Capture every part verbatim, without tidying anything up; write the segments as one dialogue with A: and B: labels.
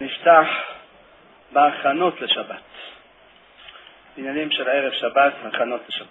A: נפתח בהכנות לשבת. עניינים של ערב שבת, הכנות לשבת.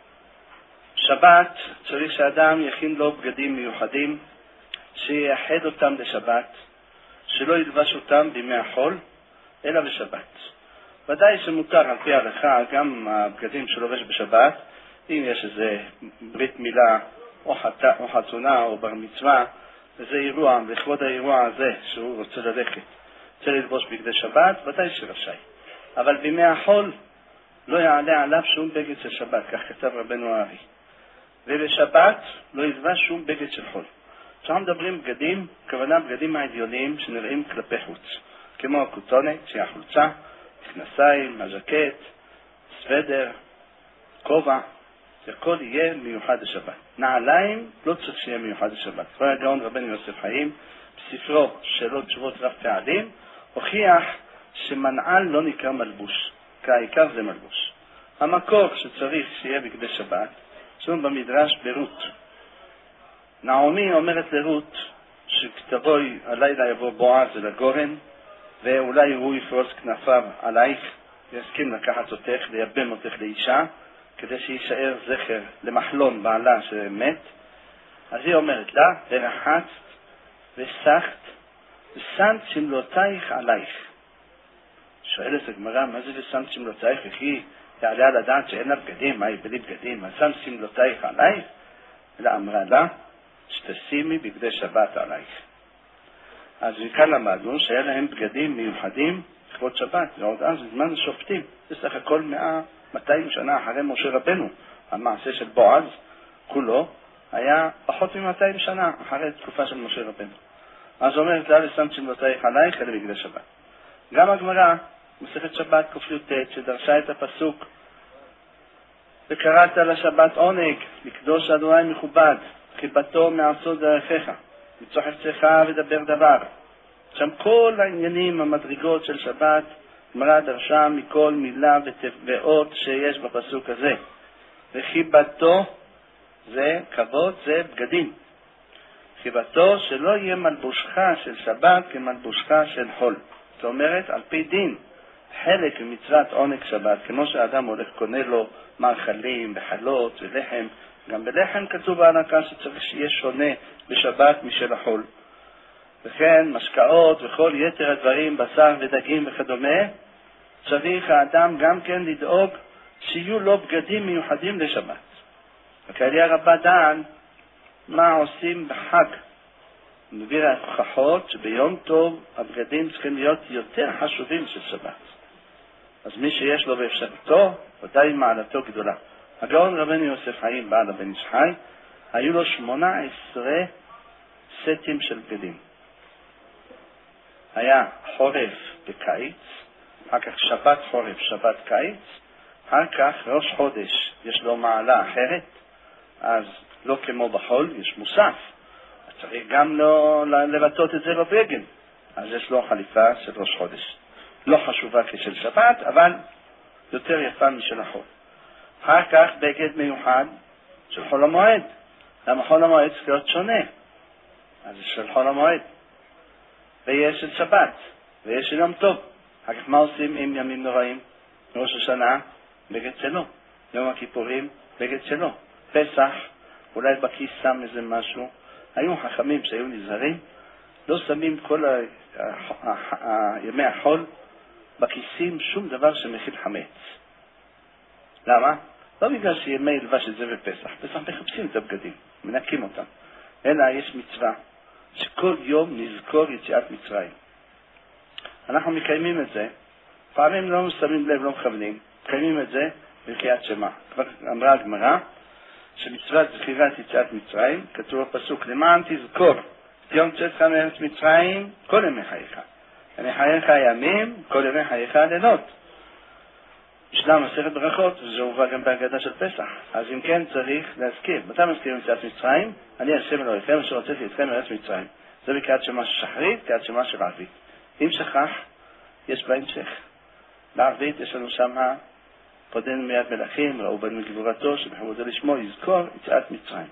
A: שבת צריך שאדם יכין לו בגדים מיוחדים, שיחד אותם לשבת, שלא ילבש אותם בימי החול, אלא בשבת. ודאי שמותר על פי ההלכה גם הבגדים שלובש בשבת, אם יש איזה ברית מילה או, חת... או חתונה או בר מצווה, וזה אירוע, לכבוד האירוע הזה שהוא רוצה ללכת, רוצה ללבוש בגדי שבת, ודאי שרשאי. אבל בימי החול לא יעלה עליו שום בגד של שבת, כך כתב רבנו הארי. ובשבת לא ילבש שום בגד של חול. עכשיו מדברים בגדים, כוונה בגדים העליונים שנראים כלפי חוץ, כמו הכותונת, שהיא החולצה, כנסיים, הז'קט, סוודר, כובע, הכל יהיה מיוחד לשבת. נעליים לא צריך שיהיה מיוחד לשבת. כבר הגאון רבנו יוסף חיים, בספרו שאלות תשובות רב פעלים, הוכיח שמנעל לא נקרא מלבוש, כי העיקר זה מלבוש. המקור שצריך שיהיה בגדי שבת, שם במדרש ברות. נעמי אומרת לרות שכתבוי הלילה יבוא בועז אל הגורן, ואולי הוא יפרוס כנפיו עלייך, ויסכים לקחת אותך, לייבם אותך לאישה, כדי שישאר זכר למחלון בעלה שמת. אז היא אומרת לה, ורחצת וסחת ושמת שמלותייך עלייך. שואלת הגמרא, מה זה ושמת שמלותייך? וכי יעלה על הדעת שאין לה בגדים, מה היא בלי בגדים? מה שמת שמלותייך עלייך? אלא אמרה לה, שתשימי בגדי שבת עלייך. אז מכאן למדנו שהיה להם בגדים מיוחדים לכבוד שבת, ועוד אז בזמן השופטים, בסך הכל מאה מאתיים שנה אחרי משה רבנו. המעשה של בועז כולו היה פחות מ-מאתיים שנה אחרי תקופה של משה רבנו. אז אומרת לה, ושמת שמלותייך עלייך אלה בגדי שבת. גם הגמרא, מסכת שבת ק"ט, שדרשה את הפסוק, וקראת לשבת עונג, לקדוש אדוני מכובד, חיבתו מעשות דרכיך, מצוא חפצך ודבר דבר. שם כל העניינים, המדרגות של שבת, גמרא דרשה מכל מילה ואות שיש בפסוק הזה. וחיבתו זה כבוד, זה בגדים. חיבתו שלא יהיה מלבושך של שבת כמלבושך של חול. זאת אומרת, על פי דין, חלק ממצוות עונג שבת, כמו שאדם הולך קונה לו מאכלים וחלות ולחם, גם בלחם כתוב בהלכה שצריך שיהיה שונה בשבת משל החול. וכן משקאות וכל יתר הדברים, בשר ודגים וכדומה, צריך האדם גם כן לדאוג שיהיו לו בגדים מיוחדים לשבת. הקהלי הרבה דן מה עושים בחג. מביא ההוכחות שביום טוב הבגדים צריכים להיות יותר חשובים של שבת. אז מי שיש לו באפשרתו, ודאי מעלתו גדולה. הגאון רבנו יוסף חיים בעל הבן איש חי, היו לו שמונה עשרה סטים של בגדים. היה חורף בקיץ, אחר כך שבת חורף, שבת קיץ, אחר כך ראש חודש יש לו מעלה אחרת, אז לא כמו בחול, יש מוסף. אז צריך גם לא לבטאות את זה בבגד. אז יש לו חליפה של ראש חודש. לא חשובה כשל שבת, אבל יותר יפה משל החול. אחר כך בגד מיוחד של חול המועד. למה חול המועד צריך להיות שונה? אז של חול המועד. ויש של שבת, ויש של יום טוב. אחר כך מה עושים עם ימים נוראים? ראש השנה, בגד שלו. יום הכיפורים, בגד שלו. פסח, אולי בכיס שם איזה משהו. היו חכמים שהיו נזהרים, לא שמים כל ה... ה... ה... ימי החול בכיסים שום דבר שמכיל חמץ. למה? לא בגלל שימי ילבש את זה בפסח. פסח מחפשים את הבגדים, מנקים אותם. אלא יש מצווה שכל יום נזכור יציאת מצרים. אנחנו מקיימים את זה, פעמים לא שמים לב, לא מכוונים, מקיימים את זה בקריאת שמע. כבר אמרה הגמרא שמצוות זכירת יציאת מצרים, כתוב בפסוק, למען תזכור יום צאתך מארץ מצרים כל ימי חייך. ימי חייך הימים, כל ימי חייך הלילות. ישנה מסכת ברכות, וזה הובא גם בהגדה של פסח. אז אם כן צריך להזכיר, מתי מזכירים יציאת מצרים? אני השם אלוהיכם אשר הוצאתי אתכם מארץ מצרים. זה בקריאת שמע שחרית, קריאת שמע של ערבית. אם שכח, יש בהמשך. בערבית יש לנו שם פודן מיד מלאכים, ראו בנו גבורתו, שבכבודו לשמו יזכור יציאת מצרים.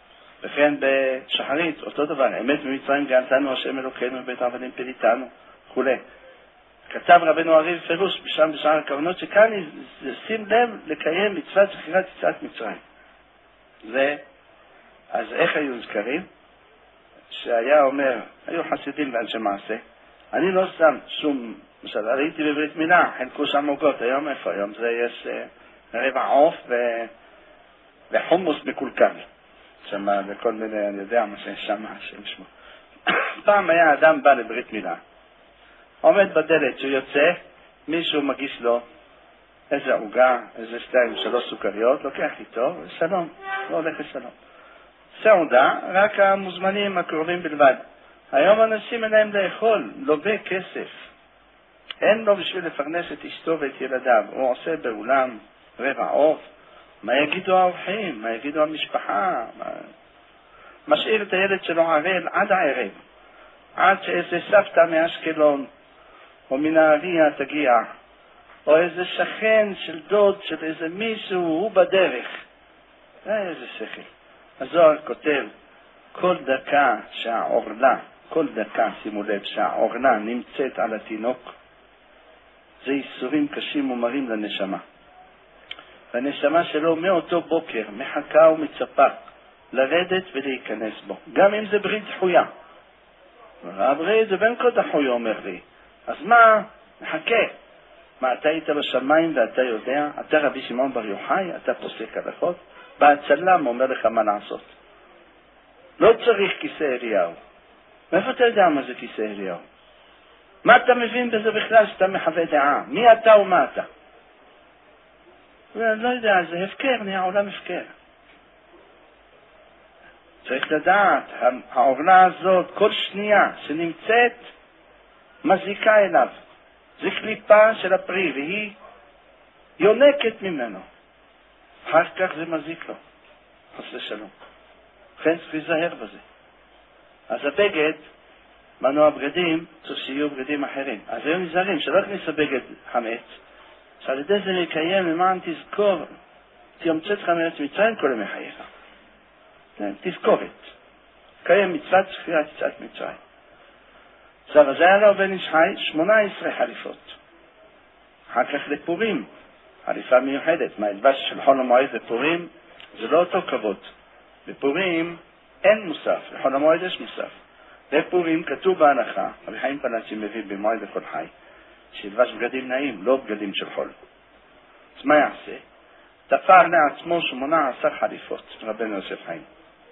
A: וכן בשחרית, אותו דבר, אמת במצרים גאלתנו השם אלוקינו מבית עבדים פיליטנו. וכו'. כתב רבנו הרי"ל פירוש בשם בשאר הכוונות שכאן שים לב לקיים מצוות זכירת יציאת מצרים. זה, אז איך היו זכרים? שהיה אומר, היו חסידים ואנשי מעשה, אני לא שם שום, משל, ראיתי בברית מילה, חלקו שם עוגות, היום איפה? היום זה יש רבע עוף ו... וחומוס מקולקל. שם וכל מיני, אני יודע מה שיש שם, השם שמו. פעם היה אדם בא לברית מילה, עומד בדלת, שהוא יוצא, מישהו מגיש לו איזה עוגה, איזה שתיים, שלוש סוכריות, לוקח איתו, ושלום, לא הולך לשלום. סעודה, רק המוזמנים הקרובים בלבד. היום אנשים אין להם לאכול, לווה כסף. אין לו בשביל לפרנס את אשתו ואת ילדיו. הוא עושה באולם רבע עוף. מה יגידו האורחים? מה יגידו המשפחה? מה... משאיר את הילד שלו ערל עד הערב. עד שאיזה סבתא מאשקלון או מנהריה תגיע. או איזה שכן של דוד של איזה מישהו, הוא בדרך. איזה שכל. הזוהר כותב, כל דקה שהעורלה, כל דקה, שימו לב, שהעורלה נמצאת על התינוק, זה ייסורים קשים ומרים לנשמה. והנשמה שלו מאותו בוקר מחכה ומצפה לרדת ולהיכנס בו. גם אם זה ברית דחויה. רב ראי, זה בן כה דחוי, אומר לי. אז מה? מחכה. מה, אתה היית בשמיים ואתה יודע? אתה רבי שמעון בר יוחאי? אתה פוסק הלכות? בהצלם אומר לך מה לעשות. לא צריך כיסא אליהו. מאיפה אתה יודע מה זה כיסא אליהו? מה אתה מבין בזה בכלל שאתה מחווה דעה? מי אתה ומה אתה? אני לא יודע, זה הפקר, נהיה עולם הפקר. צריך לדעת, העורלה הזאת, כל שנייה שנמצאת, מזיקה אליו. זה קליפה של הפרי, והיא יונקת ממנו. אחר כך זה מזיק לו. חסר שלום. לכן צריך להיזהר בזה. אז הבגד, מנוע בגדים, צריך שיהיו בגדים אחרים. אז היו נזהרים, שלא הכניס הבגד חמץ, שעל ידי זה לקיים למען תזכור, תימצאת לך מארץ מצרים כל ימי חייך. תזכורת. קיים מצוות זכירת יציאת מצרים. עכשיו, אז היה לו בן איש חי שמונה עשרה חליפות. אחר כך לפורים, חליפה מיוחדת. מה, הלבש של חול המועד לפורים, זה לא אותו כבוד. בפורים אין מוסף, לחול המועד יש מוסף. בפורים כתוב בהנחה, רבי חיים פלאצ'י מביא במועד לכל חי, שילבש בגדים נעים, לא בגדים של חול. אז מה יעשה? תפר לעצמו שמונה עשר חליפות, רבנו יוסף חיים.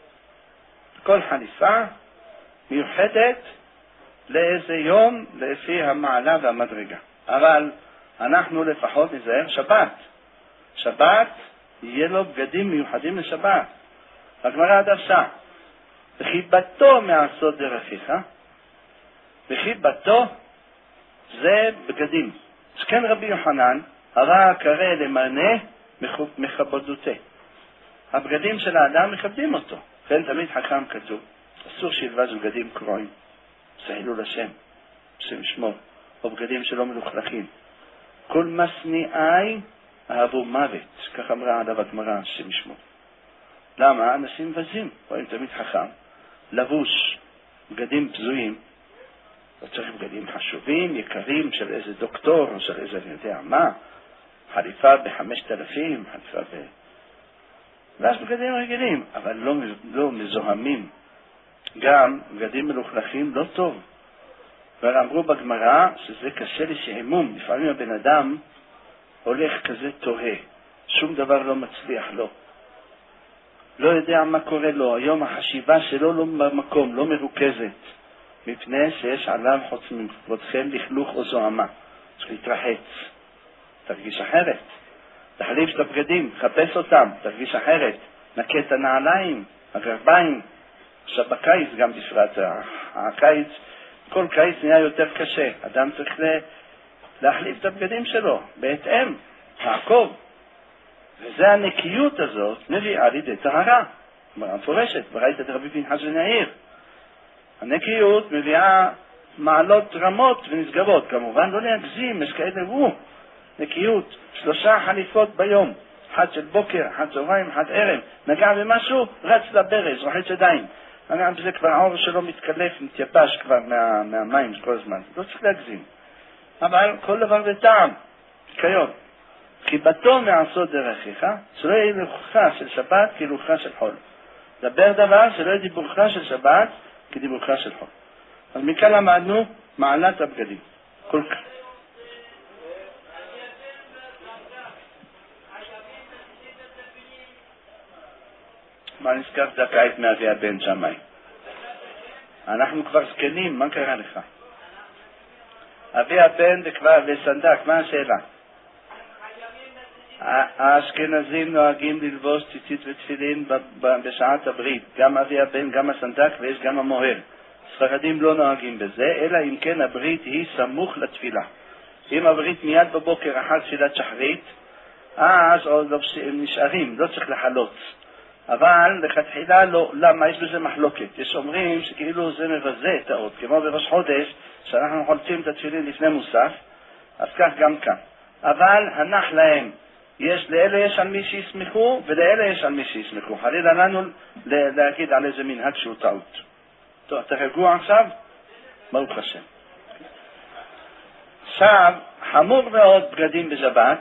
A: כל חליפה מיוחדת לאיזה יום, לפי המעלה והמדרגה. אבל אנחנו לפחות נזהר שבת. שבת יהיה לו בגדים מיוחדים לשבת. הגמרא דרשה, וחיבתו מעשות דרכיך, וחיבתו זה בגדים. אז כן רבי יוחנן, הרע קרא למענה מכבדותה. הבגדים של האדם מכבדים אותו. כן תמיד חכם כתוב, אסור שילבש בגדים קרועים. זה הילול השם, השם ישמור, או בגדים שלא מלוכלכים. כל משניאי אהבו מוות, כך אמרה עליו הגמרא, השם ישמור. למה? אנשים מבזים, רואים תמיד חכם, לבוש בגדים בזויים, לא צריך בגדים חשובים, יקרים, של איזה דוקטור, או של איזה, אני יודע מה, חליפה בחמשת אלפים, חליפה ב... ואז בגדים רגילים, אבל לא, לא מזוהמים. גם בגדים מלוכלכים לא טוב. ואמרו בגמרא שזה קשה לשעמום. לפעמים הבן אדם הולך כזה תוהה, שום דבר לא מצליח לו. לא יודע מה קורה לו, היום החשיבה שלו לא במקום, לא מרוכזת, מפני שיש עליו חוץ מכבודכם לכלוך או זוהמה. צריך להתרחץ, תרגיש אחרת. תחליף את הבגדים, חפש אותם, תרגיש אחרת. נקה את הנעליים, הגרביים. עכשיו בקיץ גם בפרט, הקיץ, כל קיץ נהיה יותר קשה. אדם צריך להחליף את הבגדים שלו, בהתאם, לעקוב. וזה הנקיות הזאת מביאה לידי טהרה. כלומר, מפורשת, וראית את רבי פנחס בן יאיר. הנקיות מביאה מעלות רמות ונסגרות. כמובן לא להגזים, יש כאלה הוא. נקיות, שלושה חליפות ביום. אחד של בוקר, אחד צהריים, אחד ערב. נגע במשהו, רץ לברז, רוחץ ידיים. זה כבר העור שלו מתקלף, מתייבש כבר מה, מהמים כל הזמן. לא צריך להגזים. אבל כל דבר בטעם, כיום. חיבתו מעשות דרכיך, שלא יהיה לרוחך של שבת כלרוחך של חול. דבר דבר שלא יהיה דיבורך של שבת כדיבורך של חול. אז מכאן למדנו מעלת הבגדים. כל כך. מה נזכר זכאית מאבי הבן שמאי? אנחנו כבר זקנים, מה קרה לך? אבי הבן וכבר וסנדק, מה השאלה? האשכנזים נוהגים ללבוש ציצית ותפילין בשעת הברית, גם אבי הבן, גם הסנדק ויש גם המוהר. ספרדים לא נוהגים בזה, אלא אם כן הברית היא סמוך לתפילה. אם הברית מיד בבוקר אחר תפילת שחרית, אז עוד לא נשארים, לא צריך לחלות. אבל לכתחילה לא, למה? יש בזה מחלוקת. יש אומרים שכאילו זה מבזה את האות, כמו בראש חודש, שאנחנו חולצים את התפילין לפני מוסף, אז כך גם כאן. אבל הנח להם, יש, לאלה יש על מי שיסמכו, ולאלה יש על מי שיסמכו. חלילה לנו להגיד על איזה מנהג שהוא טעות. טוב, אתה רגוע עכשיו? ברוך השם. עכשיו, חמור מאוד בגדים בשבת,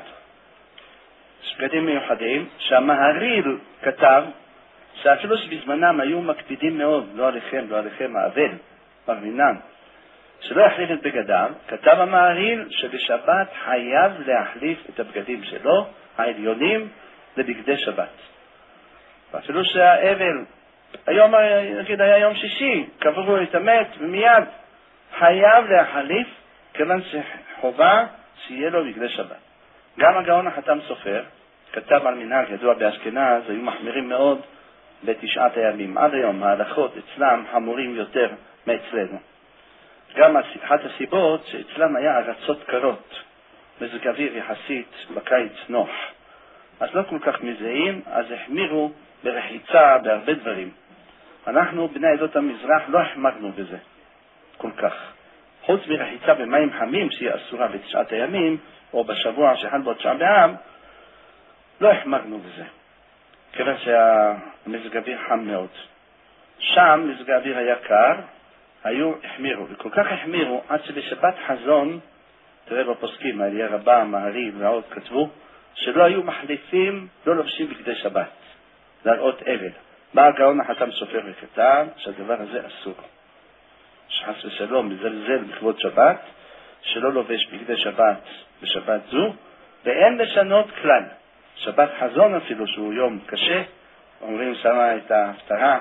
A: בגדים מיוחדים, שהמהריל כתב, שאפילו שבזמנם היו מקפידים מאוד, לא עליכם, לא עליכם, האבל, ברמינן, שלא יחליף את בגדיו, כתב המהריל שבשבת חייב להחליף את הבגדים שלו, העליונים, לבגדי שבת. ואפילו שהאבל, היום, נגיד, היה יום שישי, קברו את המת, ומיד חייב להחליף, כיוון שחובה שיהיה לו בגדי שבת. גם הגאון החתם סופר, כתב על מנהג ידוע באשכנז, היו מחמירים מאוד בתשעת הימים. עד היום ההלכות אצלם חמורים יותר מאצלנו. גם אחת הסיבות שאצלם היה ארצות קרות, מזג אוויר יחסית בקיץ נוח. אז לא כל כך מזהים, אז החמירו ברחיצה בהרבה דברים. אנחנו בני עדות המזרח לא החמרנו בזה כל כך. חוץ מרחיצה במים חמים שהיא אסורה בתשעת הימים, או בשבוע שחל בו תשעה באב, לא החמרנו בזה. כיוון שהמזג האוויר חם מאוד. שם מזג האוויר היה קר, היו החמירו, וכל כך החמירו עד שבשבת חזון, תראה בפוסקים, העלייה רבה, המהריל ועוד כתבו, שלא היו מחליפים, לא לובשים בגדי שבת, להראות אבל. בא הגאון החתם סופר וכתב שהדבר הזה אסור. שחס ושלום מזלזל בכבוד שבת, שלא לובש בגדי שבת בשבת זו, ואין לשנות כלל. שבת חזון אפילו שהוא יום קשה, אומרים שמה את ההפטרה,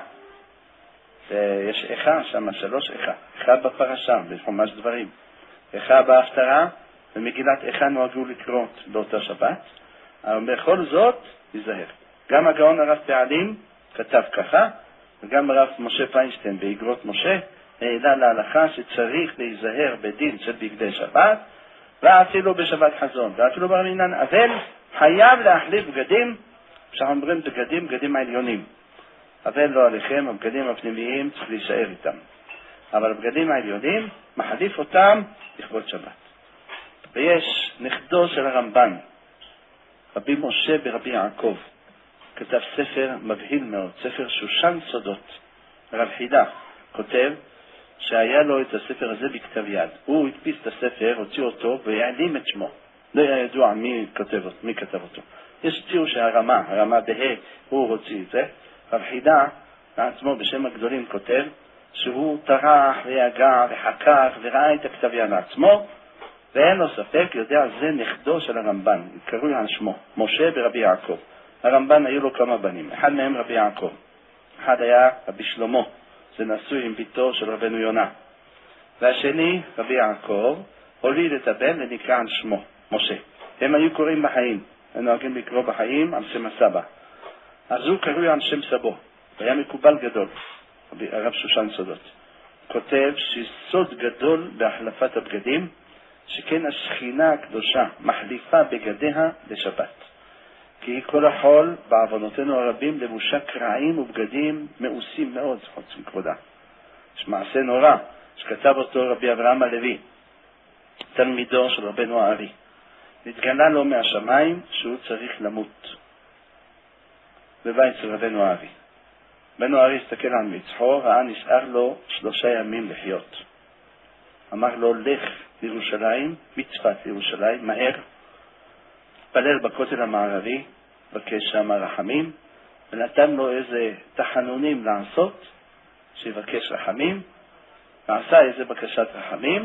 A: יש איכה שמה, שלוש איכה, איכה בפרשה, בחומש דברים. איכה בהפטרה, ומגילת איכה נוהגו לקרות באותה שבת, אבל בכל זאת, ייזהר. גם הגאון הרב פעלים כתב ככה, וגם הרב משה פיינשטיין באגרות משה, העלה להלכה שצריך להיזהר בדין של בגדי שבת, ואפילו בשבת חזון, ואפילו ברמינן אבל, חייב להחליף בגדים, שאנחנו אומרים בגדים, בגדים העליונים. אבל לא עליכם, הבגדים הפנימיים צריך להישאר איתם. אבל הבגדים העליונים, מחליף אותם לכבוד שבת. ויש נכדו של הרמב"ן, רבי משה ברבי יעקב, כתב ספר מבהיל מאוד, ספר שושן סודות. הרב חידה כותב שהיה לו את הספר הזה בכתב יד. הוא הדפיס את הספר, הוציא אותו והעלים את שמו. לא היה ידוע מי כתב, מי כתב אותו. יש ציור שהרמה, הרמה בה, הוא הוציא את זה. הרב חידה לעצמו בשם הגדולים כותב שהוא טרח ויגע וחקר וראה את הכתב יד לעצמו, ואין לו ספק, יודע, זה נכדו של הרמב"ן, קרוי על שמו, משה ברבי יעקב. הרמב"ן היו לו כמה בנים, אחד מהם רבי יעקב, אחד היה רבי שלמה, זה נשוי עם ביתו של רבנו יונה, והשני רבי יעקב הוליד את הבן ונקרא על שמו, משה. הם היו קוראים בחיים, הם נוהגים לקרוא בחיים על שם הסבא, אז הוא קרוי על שם סבו, והיה מקובל גדול, הרב שושן סודות. כותב שסוד גדול בהחלפת הבגדים, שכן השכינה הקדושה מחליפה בגדיה לשבת. כי כל החול בעוונותינו הרבים לבושה קרעים ובגדים מאוסים מאוד, חוץ מכבודה. יש מעשה נורא שכתב אותו רבי אברהם הלוי, תלמידו של רבנו הארי. נתגלה לו מהשמיים שהוא צריך למות בבית של רבנו הארי. בנו ארי הסתכל על מצחו, ראה נשאר לו שלושה ימים לחיות. אמר לו, לך לירושלים, מצפת לירושלים, מהר, תפלל בכותל המערבי, בקש שם רחמים, ונתן לו איזה תחנונים לעשות, שיבקש רחמים, ועשה איזה בקשת רחמים,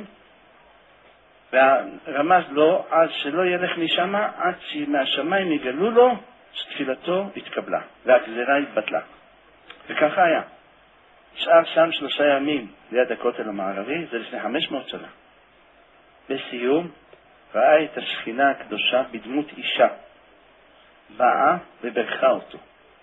A: ורמז לו עד שלא ילך משם, עד שמהשמיים יגלו לו שתפילתו התקבלה, והגזירה התבטלה. וככה היה. נשאר שם שלושה ימים ליד הכותל המערבי, זה לפני חמש מאות שנה. בסיום, ראה את השכינה הקדושה בדמות אישה, באה וברכה אותו.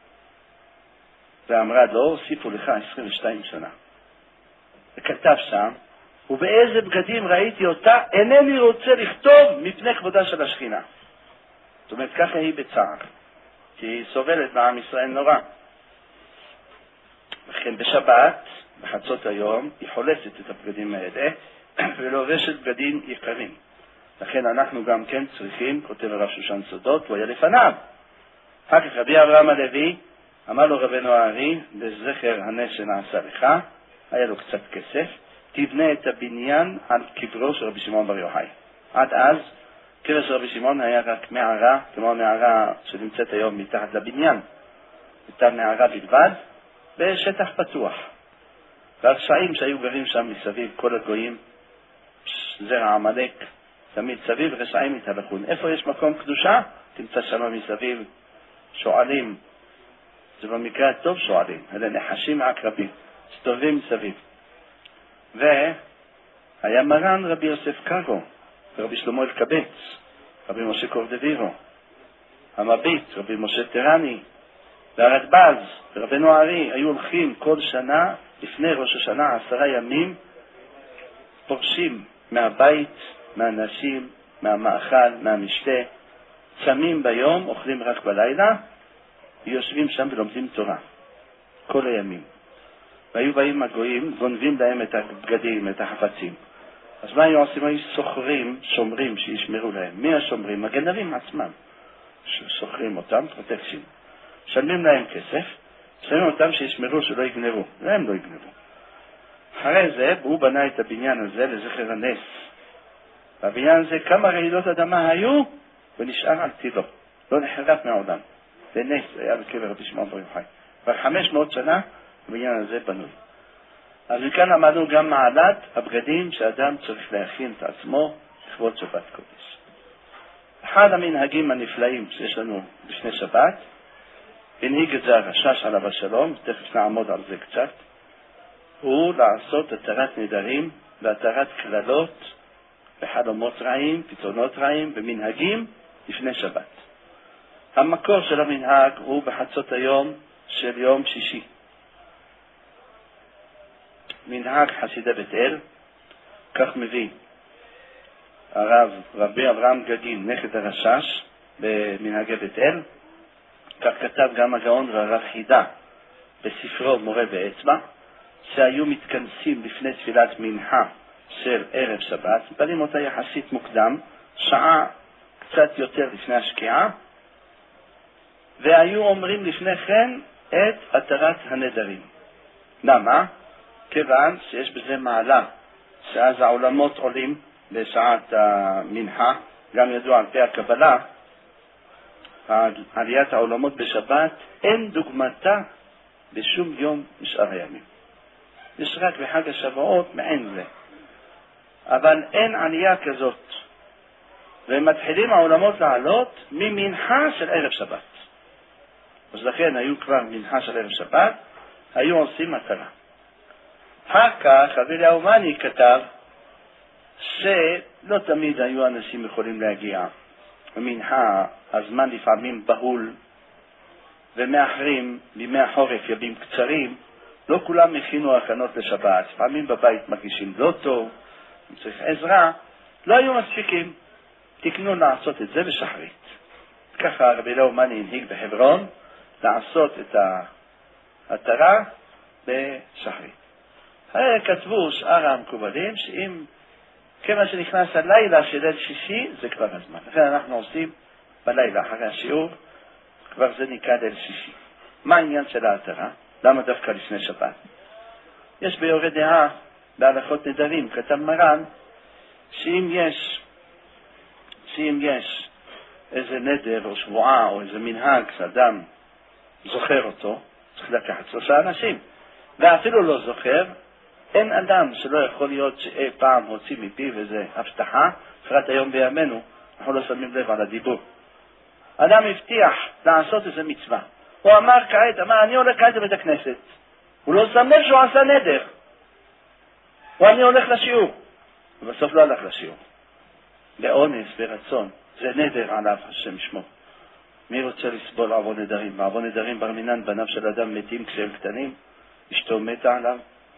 A: ואמרה לו, הוסיפו לך עשרים ושתיים שנה. וכתב שם, ובאיזה בגדים ראיתי אותה, אינני רוצה לכתוב מפני כבודה של השכינה. זאת אומרת, ככה היא בצער, כי היא סובלת מעם ישראל נורא. לכן בשבת, בחצות היום, היא חולצת את הבגדים האלה, ולובשת בגדים יקרים. לכן אנחנו גם כן צריכים, כותב הרב שושן סודות, הוא היה לפניו. אחר כך רבי אברהם הלוי, אמר לו רבנו הארי, לזכר הנס שנעשה לך, היה לו קצת כסף, תבנה את הבניין על קברו של רבי שמעון בר יוחאי. עד אז, קבר של רבי שמעון היה רק מערה, כמו המערה שנמצאת היום מתחת לבניין. הייתה מערה בלבד, בשטח פתוח. והרשעים שהיו גרים שם מסביב, כל הגויים, זרע עמלק, תמיד סביב רשעים התהלכון. איפה יש מקום קדושה? תמצא שם מסביב שואלים. זה במקרה הטוב שואלים, אלה נחשים עקרבים, סתובבים מסביב. והיה מרן רבי יוסף קארו, ורבי שלמה אלקבץ, רבי משה קורדווירו, המביט, רבי משה טרני, והרדב"ז, ורבנו הארי, היו הולכים כל שנה, לפני ראש השנה, עשרה ימים, פורשים מהבית, מהנשים, מהמאכל, מהמשתה, צמים ביום, אוכלים רק בלילה, ויושבים שם ולומדים תורה, כל הימים. והיו באים הגויים, גונבים להם את הבגדים, את החפצים. אז מה היו עושים? היו סוחרים, שומרים שישמרו להם. מי השומרים? הגנבים עצמם. סוחרים אותם, פרוטקשן. שלמים להם כסף, שלמים אותם שישמרו שלא יגנבו. והם לא יגנבו. אחרי זה, הוא בנה את הבניין הזה לזכר הנס. והבניין הזה, כמה רעידות אדמה היו, ונשאר על תילו. לא נחרב מעולם. זה נס, היה בקבר רבי שמעון בר יוחאי. כבר חמש מאות שנה, הבניין הזה בנוי. אז מכאן למדנו גם מעלת הבגדים שאדם צריך להכין את עצמו לכבוד שבת קודש. אחד המנהגים הנפלאים שיש לנו לפני שבת, הנהיג את זה הרשש עליו השלום, תכף נעמוד על זה קצת, הוא לעשות התרת נדרים והתרת כללות וחלומות רעים, פתרונות רעים ומנהגים לפני שבת. המקור של המנהג הוא בחצות היום של יום שישי. מנהג חסידי בית אל, כך מביא הרב רבי אברהם גגין, נכד הרשש, במנהגי בית אל, כך כתב גם הגאון והרב חידה בספרו מורה ואצבע, שהיו מתכנסים לפני תפילת מנחה של ערב שבת, מתפללים אותה יחסית מוקדם, שעה קצת יותר לפני השקיעה, והיו אומרים לפני כן את התרת הנדרים. למה? כיוון שיש בזה מעלה, שאז העולמות עולים בשעת המנחה, גם ידוע על פי הקבלה, עליית העולמות בשבת אין דוגמתה בשום יום משאר הימים. יש רק בחג השבועות מעין זה. אבל אין עלייה כזאת. ומתחילים העולמות לעלות ממנחה של ערב שבת. אז לכן היו כבר מנחה של ערב שבת, היו עושים מטרה. אחר כך אבילי האומני כתב שלא תמיד היו אנשים יכולים להגיע. במנחה הזמן לפעמים בהול, ומאחרים בימי החורף ימים קצרים, לא כולם הכינו הכנות לשבת. לפעמים בבית מרגישים לא טוב, צריך עזרה, לא היו מספיקים. תקנו לעשות את זה בשחרית. ככה רבי לאומני הנהיג בחברון לעשות את ההתרה בשחרית. הרי כתבו שאר המקובלים שאם כמה שנכנס הלילה של ליל שישי זה כבר הזמן. לכן אנחנו עושים בלילה אחרי השיעור, כבר זה נקרא ליל שישי. מה העניין של ההתרה? למה דווקא לפני שבת? יש ביורה דעה בהלכות נדרים, כתב מרן, שאם יש, שאם יש איזה נדר או שבועה או איזה מנהג שאדם זוכר אותו, צריך לקחת שלושה אנשים, ואפילו לא זוכר, אין אדם שלא יכול להיות שאי פעם הוציא מפיו איזה הבטחה, בפרט היום בימינו, אנחנו לא שמים לב על הדיבור. אדם הבטיח לעשות איזה מצווה. הוא אמר כעת, אמר, אני הולך כעת לבית הכנסת. הוא לא שם לב שהוא עשה נדר. או אני הולך לשיעור. ובסוף לא הלך לשיעור. באונס, ברצון. זה נדר עליו, השם שמו. מי רוצה לסבול עוון נדרים? בעוון נדרים בר מינן, בניו של אדם מתים כשהם קטנים. אשתו מתה עליו.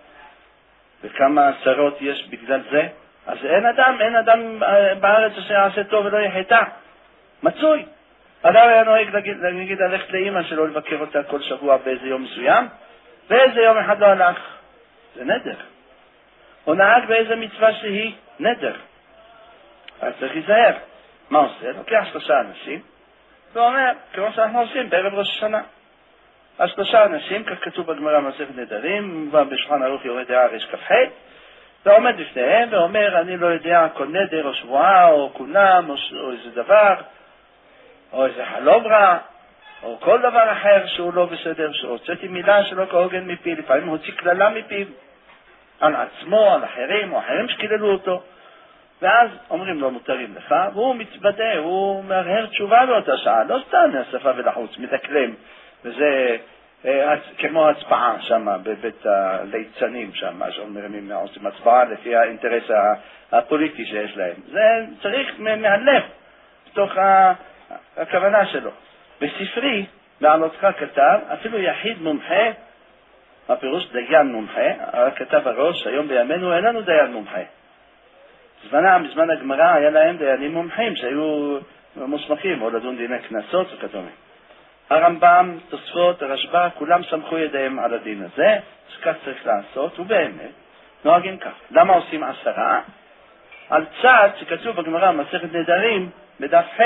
A: וכמה עשרות יש בגלל זה. אז אין אדם, אין אדם בארץ שיעשה טוב ולא יחטא. מצוי. אדם היה נוהג להגיד, נגיד, ללכת לאמא שלו לבקר אותה כל שבוע באיזה יום מסוים, ואיזה יום אחד לא הלך. זה נדר. הוא נהג באיזה מצווה שהיא נדר. אז צריך להיזהר. מה עושה? לוקח שלושה אנשים, ואומר, כמו שאנחנו עושים בערב ראש השנה. אז שלושה אנשים, כך כתוב בגמרא מסכת נדרים, בשולחן ערוך יורה דעה רש כ"ח, ועומד בפניהם ואומר, אני לא יודע, כל נדר או שבועה או כולם או, או איזה דבר, או איזה חלום רע, או כל דבר אחר שהוא לא בסדר, שהוצאתי מילה שלא כהוגן מפי, לפעמים הוציא כללה מפיו, על עצמו, על אחרים, או אחרים שקיללו אותו, ואז אומרים לו, מותרים לך, והוא מצבדה, הוא מהרהר תשובה באותה שעה, לא סתם מהשפה ולחוץ, מדקלם, וזה כמו הצבעה שם, בבית הליצנים שם, שאומרים, עושים הצבעה לפי האינטרס הפוליטי שיש להם. זה צריך מהלב, בתוך הכוונה שלו. בספרי, בעלותך כתב, אפילו יחיד מומחה, הפירוש דיין מומחה, כתב הראש, היום בימינו אין לנו דיין מומחה. זמנם, בזמן הגמרא, היה להם דיינים מומחים שהיו מוסמכים, או לדון דיני כנסות וכדומה. הרמב"ם, תוספות, הרשב"א, כולם סמכו ידיהם על הדין הזה, אז כך צריך לעשות, ובאמת, נוהגים כך. למה עושים עשרה? על צד שכתוב בגמרא מסכת נדרים, בדף ח',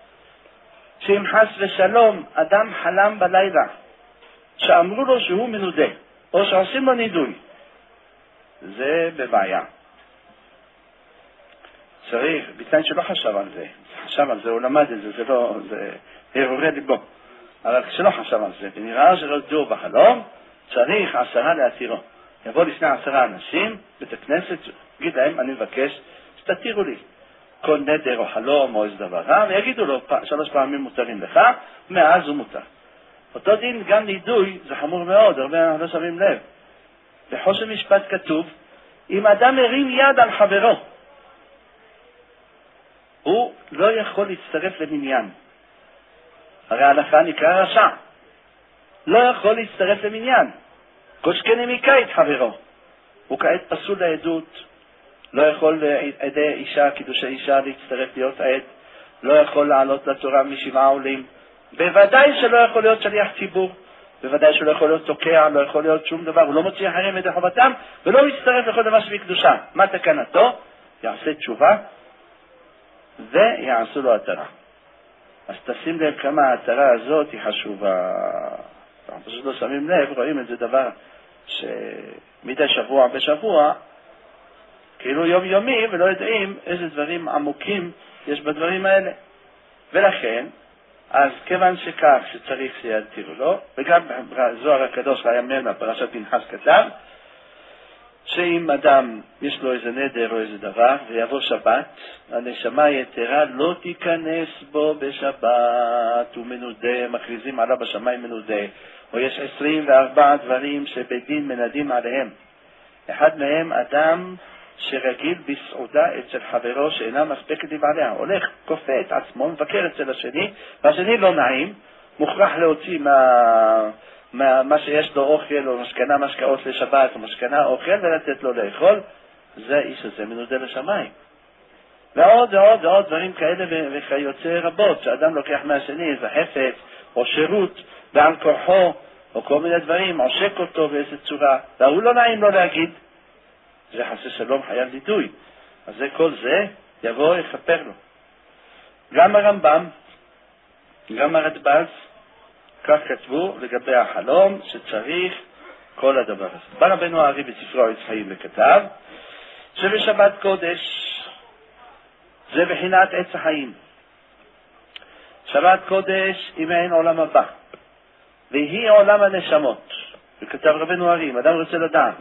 A: שאם חס ושלום אדם חלם בלילה, שאמרו לו שהוא מנודה, או שעושים לו נידוי, זה בבעיה. צריך, בתנאי שלא חשב על זה, חשב על זה, הוא למד את זה, זה לא, זה הרהורי ליבו. אבל כשלא חשב על זה, ונראה שלא ידעו בחלום, צריך עשרה להתירו. יבוא לפני עשרה אנשים, בית הכנסת, יגיד להם, אני מבקש, שתתירו לי כל נדר או חלום או איזה דבר רע, ויגידו לו, שלוש פעמים מותרים לך, מאז הוא מותר. אותו דין, גם נידוי, זה חמור מאוד, הרבה לא שמים לב. בחושן משפט כתוב, אם אדם הרים יד על חברו, הוא לא יכול להצטרף למניין. הרי ההלכה נקרא רשע. לא יכול להצטרף למניין. כל שכן אם היכה את חברו. הוא כעת פסול לעדות. לא יכול עדי אישה, קידושי אישה, להצטרף להיות עד. לא יכול לעלות לתורה משבעה עולים. בוודאי שלא יכול להיות שליח ציבור. בוודאי שלא יכול להיות תוקע, לא יכול להיות שום דבר. הוא לא מוציא אחרים ידי חובתם, ולא מצטרף לכל דבר שבקדושה. מה תקנתו? יעשה תשובה, ויעשו לו התרה. אז תשים לב כמה ההתרה הזאת היא חשובה. אנחנו פשוט לא שמים לב, רואים את זה דבר שמדי שבוע בשבוע, כאילו יום יומי, ולא יודעים איזה דברים עמוקים יש בדברים האלה. ולכן, אז כיוון שכך שצריך שיתירו לו, וגם זוהר הקדוש לימים, הפרשת פנחס כתב, שאם אדם יש לו איזה נדר או איזה דבר, ויבוא שבת, הנשמה יתרה לא תיכנס בו בשבת, הוא מנודה, מכריזים עליו בשמיים מנודה, או יש עשרים וארבעה דברים שבדין מנדים עליהם. אחד מהם אדם שרגיל בסעודה אצל חברו שאינה מספקת לבעליה, הולך, כופה את עצמו, מבקר אצל השני, והשני לא נעים, מוכרח להוציא מה... מה, מה שיש לו אוכל או משכנה משקאות לשבת או משכנה אוכל ולתת לו לאכול, זה איש הזה מנודה לשמיים. ועוד ועוד ועוד דברים כאלה וכיוצא רבות, שאדם לוקח מהשני איזה חפץ או שירות בעל כורחו או כל מיני דברים, עושק אותו באיזו צורה, והוא לא נעים לו להגיד, זה חסי שלום חייב לידוי. אז זה כל זה יבוא יכפר לו. גם הרמב"ם, גם הרדב"ז, כך כתבו לגבי החלום שצריך כל הדבר הזה. בא רבנו הארי בספרו עץ חיים וכתב שבשבת קודש זה בחינת עץ החיים. שבת קודש היא מעין עולם הבא, והיא עולם הנשמות. וכתב רבנו הארי, אם אדם רוצה לדעת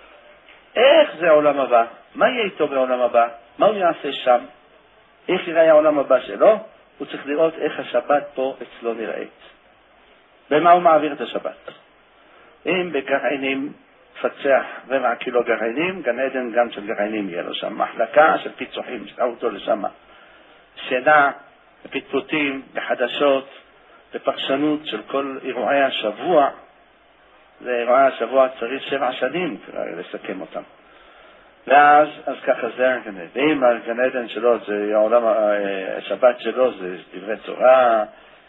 A: איך זה העולם הבא, מה יהיה איתו בעולם הבא, מה הוא יעשה שם, איך יראה העולם הבא שלו, הוא צריך לראות איך השבת פה אצלו נראית. במה הוא מעביר את השבת? אם בגרעינים פצח רבע קילו גרעינים, גן עדן גם של גרעינים יהיה לו שם, מחלקה של פיצוחים, שתראו אותו לשם, שינה, פטפוטים, בחדשות, בפרשנות של כל אירועי השבוע. ואירועי השבוע צריך שבע שנים לסכם אותם. ואז, אז ככה זה הגן עדן. ואם הגן עדן שלו, זה העולם, השבת שלו זה דברי תורה,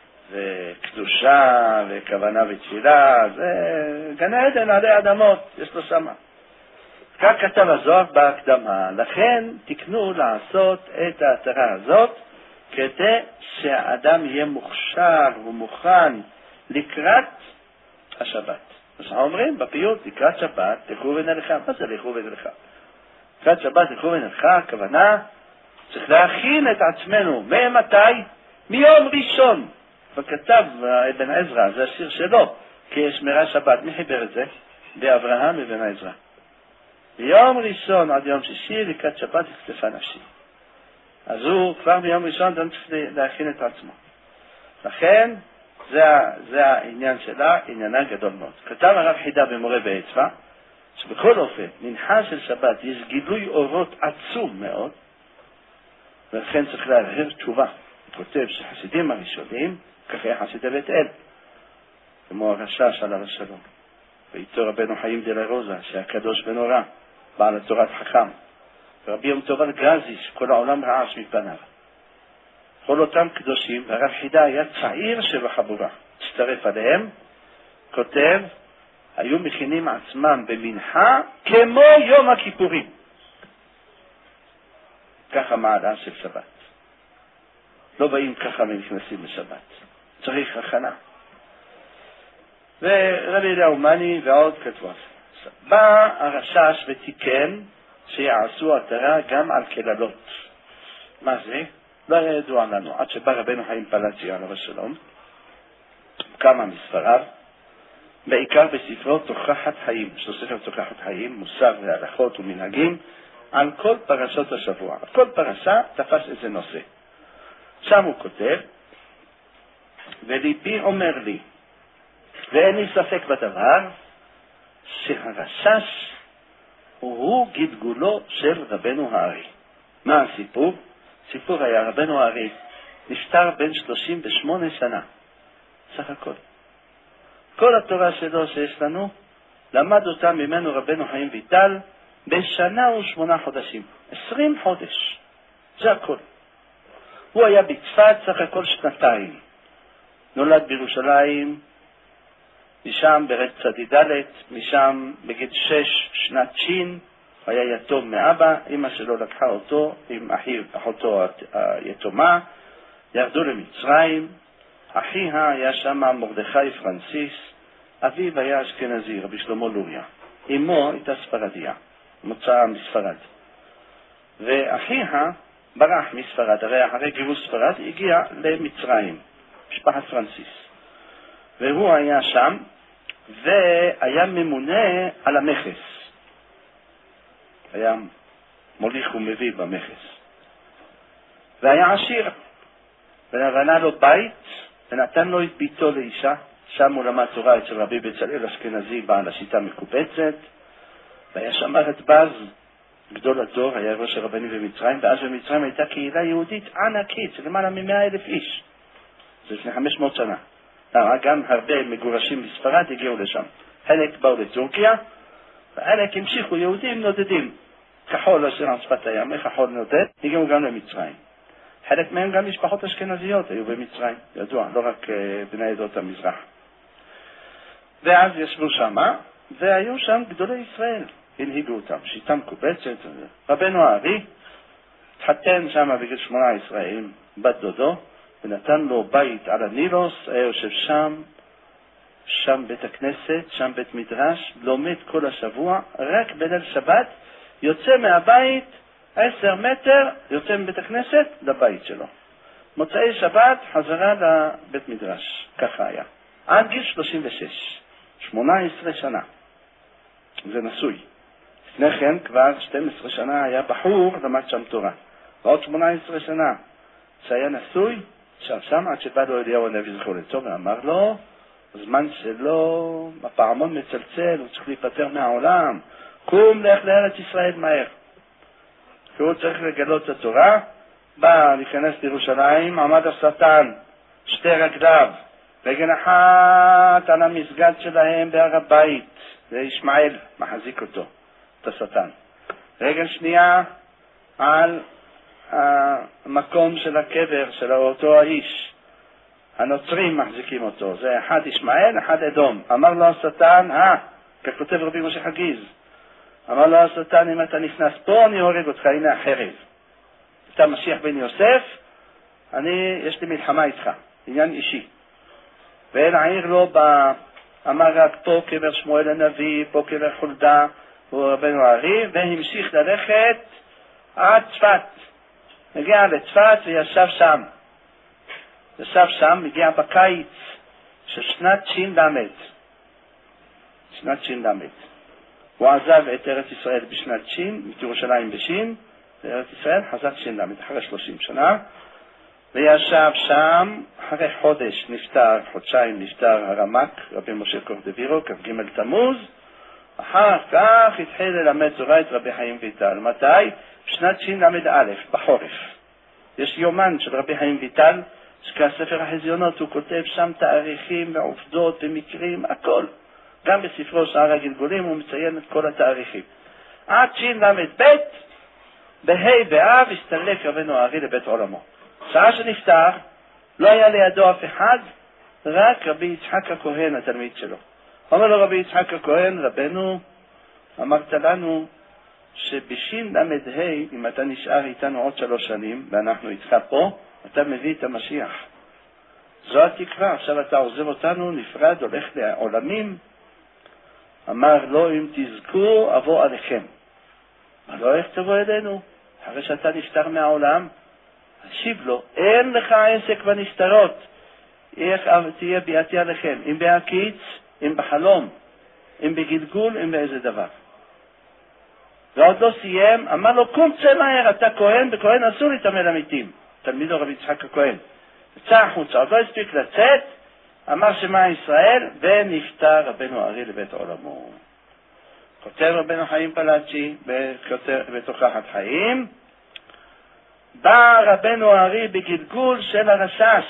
A: וקדושה, וכוונה ותפילה, זה גן עדן עלי אדמות, יש לו שמה. כך כתב הזוהר בהקדמה, לכן תקנו לעשות את ההתרה הזאת, כדי שהאדם יהיה מוכשר ומוכן לקראת השבת. אז אנחנו אומרים בפיוט, לקראת שבת, לכו ונלכה. מה זה לכו ונלכה? לקראת שבת, לכו ונלכה, הכוונה, צריך להכין את עצמנו. ממתי? מיום ראשון. וכתב אבן עזרא, זה השיר שלו, כי שמרה שבת. מי חיבר את זה? באברהם אבן עזרא. ביום ראשון עד יום שישי, לקראת שבת, הכתפה נפשי. אז הוא כבר ביום ראשון גם צריך להכין את עצמו. לכן, זה, זה העניין שלה, עניינה גדול מאוד. כתב הרב חידה במורה באצבע, שבכל אופן, מנחה של שבת יש גילוי אורות עצום מאוד, ולכן צריך להרהר תשובה. הוא כותב שחסידים הראשונים, כך היה חסידי בית אל, כמו הרשש עליו השלום, ואיתו רבנו חיים דלה רוזה, שהקדוש ונורא, בעל התורת חכם, ורבי יום טוב אלגזי, שכל העולם רעש מפניו. כל אותם קדושים, והרב חידה היה צעיר שבחבורה, הצטרף עליהם, כותב, היו מכינים עצמם במנחה כמו יום הכיפורים. ככה מעלה של שבת. לא באים ככה ונכנסים לשבת. צריך הכנה. ורבי אליהו מאני ועוד כתבו. בא הרשש ותיקן שיעשו התרה גם על כללות. מה זה? לא היה ידוע לנו. עד שבא רבנו חיים פלאצ'י עליו השלום, כמה מספריו, בעיקר בספרו תוכחת חיים, שהוא ספר תוכחת חיים, מוסר והלכות ומנהגים, על כל פרשות השבוע. כל פרשה תפס איזה נושא. שם הוא כותב, וליבי אומר לי, ואין לי ספק בדבר, שהרשש הוא גלגולו של רבנו הארי. מה הסיפור? סיפור היה רבנו הארי נפטר בן שלושים ושמונה שנה, סך הכל. כל התורה שלו שיש לנו, למד אותה ממנו רבנו חיים ויטל בשנה ושמונה חודשים, עשרים חודש, זה הכל. הוא היה בצפת סך הכל שנתיים, נולד בירושלים, משם ברד צדידלת, משם בגיל שש שנת שין, היה יתום מאבא, אמא שלו לקחה אותו עם אחיו, אחותו היתומה, ירדו למצרים, אחיה היה שם מרדכי פרנסיס, אביו היה אשכנזי, רבי שלמה לוריה, אמו הייתה ספרדיה, מוצאה מספרד, ואחיה ברח מספרד, הרי אחרי גירוש ספרד הגיע למצרים, משפחת פרנסיס, והוא היה שם והיה ממונה על המכס, היה מוליך ומביא במכס, והיה עשיר, ובנה לו בית ונתן לו את ביתו לאישה. שם הוא למד תורה אצל רבי בצלאל אשכנזי בעל השיטה מקובצת, והיה שם ארץ בז גדול הדור, היה ראש הרבני במצרים, ואז במצרים הייתה קהילה יהודית ענקית של למעלה ממאה אלף איש, זה לפני חמש מאות שנה. גם הרבה מגורשים בספרד הגיעו לשם, חלק באו לטורקיה וחלק המשיכו יהודים נודדים, כחול אשר על שפת הים, כחול נודד, הגיעו גם למצרים. חלק מהם גם משפחות אשכנזיות היו במצרים, ידוע, לא רק בני עדות המזרח. ואז ישבו שם, והיו שם גדולי ישראל, הנהיגו אותם, שיטה מקובצת. רבנו הארי התחתן שם בגיל שמונה עשרה עם בת דודו, ונתן לו בית על הנילוס, היה יושב שם, שם בית הכנסת, שם בית מדרש, לומד כל השבוע, רק בליל שבת יוצא מהבית עשר מטר, יוצא מבית הכנסת לבית שלו. מוצאי שבת חזרה לבית מדרש, ככה היה. עד גיל שלושים ושש, שמונה עשרה שנה. זה נשוי. לפני כן כבר שתים עשרה שנה היה בחור, למד שם תורה. ועוד שמונה עשרה שנה שהיה נשוי, שם שם עד שבא לו אליהו הנביא זכרו לטוב, ואמר לו, הזמן שלו, הפעמון מצלצל, הוא צריך להיפטר מהעולם, קום לך לארץ ישראל מהר. כי הוא צריך לגלות את התורה, בא להיכנס לירושלים, עמד השטן, שתי רגליו, רגל אחת על המסגד שלהם בהר הבית, וישמעאל מחזיק אותו, את השטן. רגל שנייה על המקום של הקבר של אותו האיש. הנוצרים מחזיקים אותו, זה אחד ישמעאל, אחד אדום. אמר לו השטן, אה, ככותב רבי משה חגיז, אמר לו השטן, אם אתה נכנס פה אני הורג אותך, הנה החרב. אתה משיח בן יוסף, אני, יש לי מלחמה איתך, עניין אישי. ואל העיר לו בא, אמר רק פה קבר שמואל הנביא, פה קבר חולדה, הוא רבנו הארי, והמשיך ללכת עד צפת. הגיע לצפת וישב שם. ישב שם, הגיע בקיץ של שנת שין למד. שנת שין למד. הוא עזב את ארץ ישראל בשנת שין, את ירושלים בשין, לארץ ישראל חזר שין למד, אחרי שלושים שנה. וישב שם, אחרי חודש נפטר, חודשיים נפטר הרמק, רבי משה קורדווירו, כ"ג תמוז. אחר כך התחיל ללמד תורה את רבי חיים ויטל. מתי? בשנת שין למד א', בחורף. יש יומן של רבי חיים ויטל, שכספר החזיונות, הוא כותב שם תאריכים ועובדות ומקרים, הכל. גם בספרו שער הגלגולים הוא מציין את כל התאריכים. עד שין למד ב', בה' באב הסתלק רבנו הארי לבית עולמו. שעה שנפטר, לא היה לידו אף אחד, רק רבי יצחק הכהן, התלמיד שלו. אומר לו רבי יצחק הכהן, רבנו, אמרת לנו שבשין למד ה', אם אתה נשאר איתנו עוד שלוש שנים, ואנחנו איתך פה, אתה מביא את המשיח. זו התקווה, עכשיו אתה עוזב אותנו, נפרד, הולך לעולמים. אמר לו, אם תזכו, אבוא עליכם. אבל לא איך תבוא אלינו? אחרי שאתה נפטר מהעולם, השיב לו, אין לך עסק בנסתרות. איך תהיה ביאתי עליכם? אם בהקיץ, אם בחלום, אם בגלגול, אם באיזה דבר. ועוד לא סיים, אמר לו, קום צא מהר, אתה כהן, בכהן אסור להתאמן למתים. תלמידו רבי יצחק הכהן. יצא החוצה, עוד לא הספיק לצאת, אמר שמע ישראל, ונפטר רבנו הארי לבית עולמו. כותב רבנו חיים פלאצ'י בתוכחת חיים, בא רבנו הארי בגלגול של הרש"ש,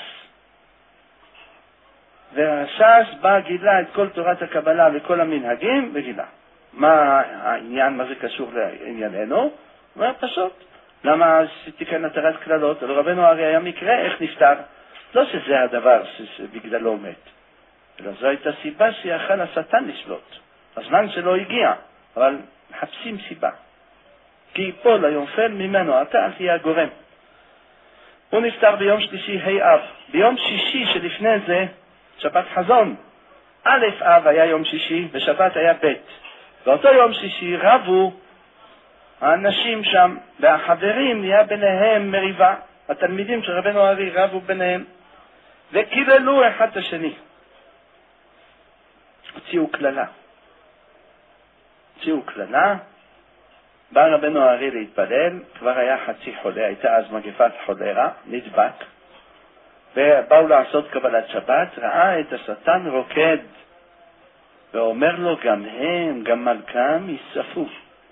A: והרש"ש בא גילה את כל תורת הקבלה וכל המנהגים וגילה. מה העניין, מה זה קשור לענייננו? אומר פשוט, למה תיקן התרת כללות? רבנו הארי היה מקרה, איך נפטר? לא שזה הדבר שבגללו מת, אלא זו הייתה סיבה שיכל השטן לשלוט. הזמן שלו הגיע, אבל מחפשים סיבה. כי יפול היופל ממנו, אתה אל תהיה הגורם. הוא נפטר ביום שלישי ה' אב. ביום שישי שלפני זה, שבת חזון. א' אב היה יום שישי, ושבת היה ב'. באותו יום שישי רבו האנשים שם, והחברים נהיה ביניהם מריבה. התלמידים של רבנו הארי רבו ביניהם, וקיללו אחד את השני. הוציאו כללה. הוציאו כללה, בא רבנו הארי להתפלל, כבר היה חצי חולה, הייתה אז מגפת חולרה, נדבק, ובאו לעשות קבלת שבת, ראה את השטן רוקד, ואומר לו, גם הם, גם מלכם, יספו.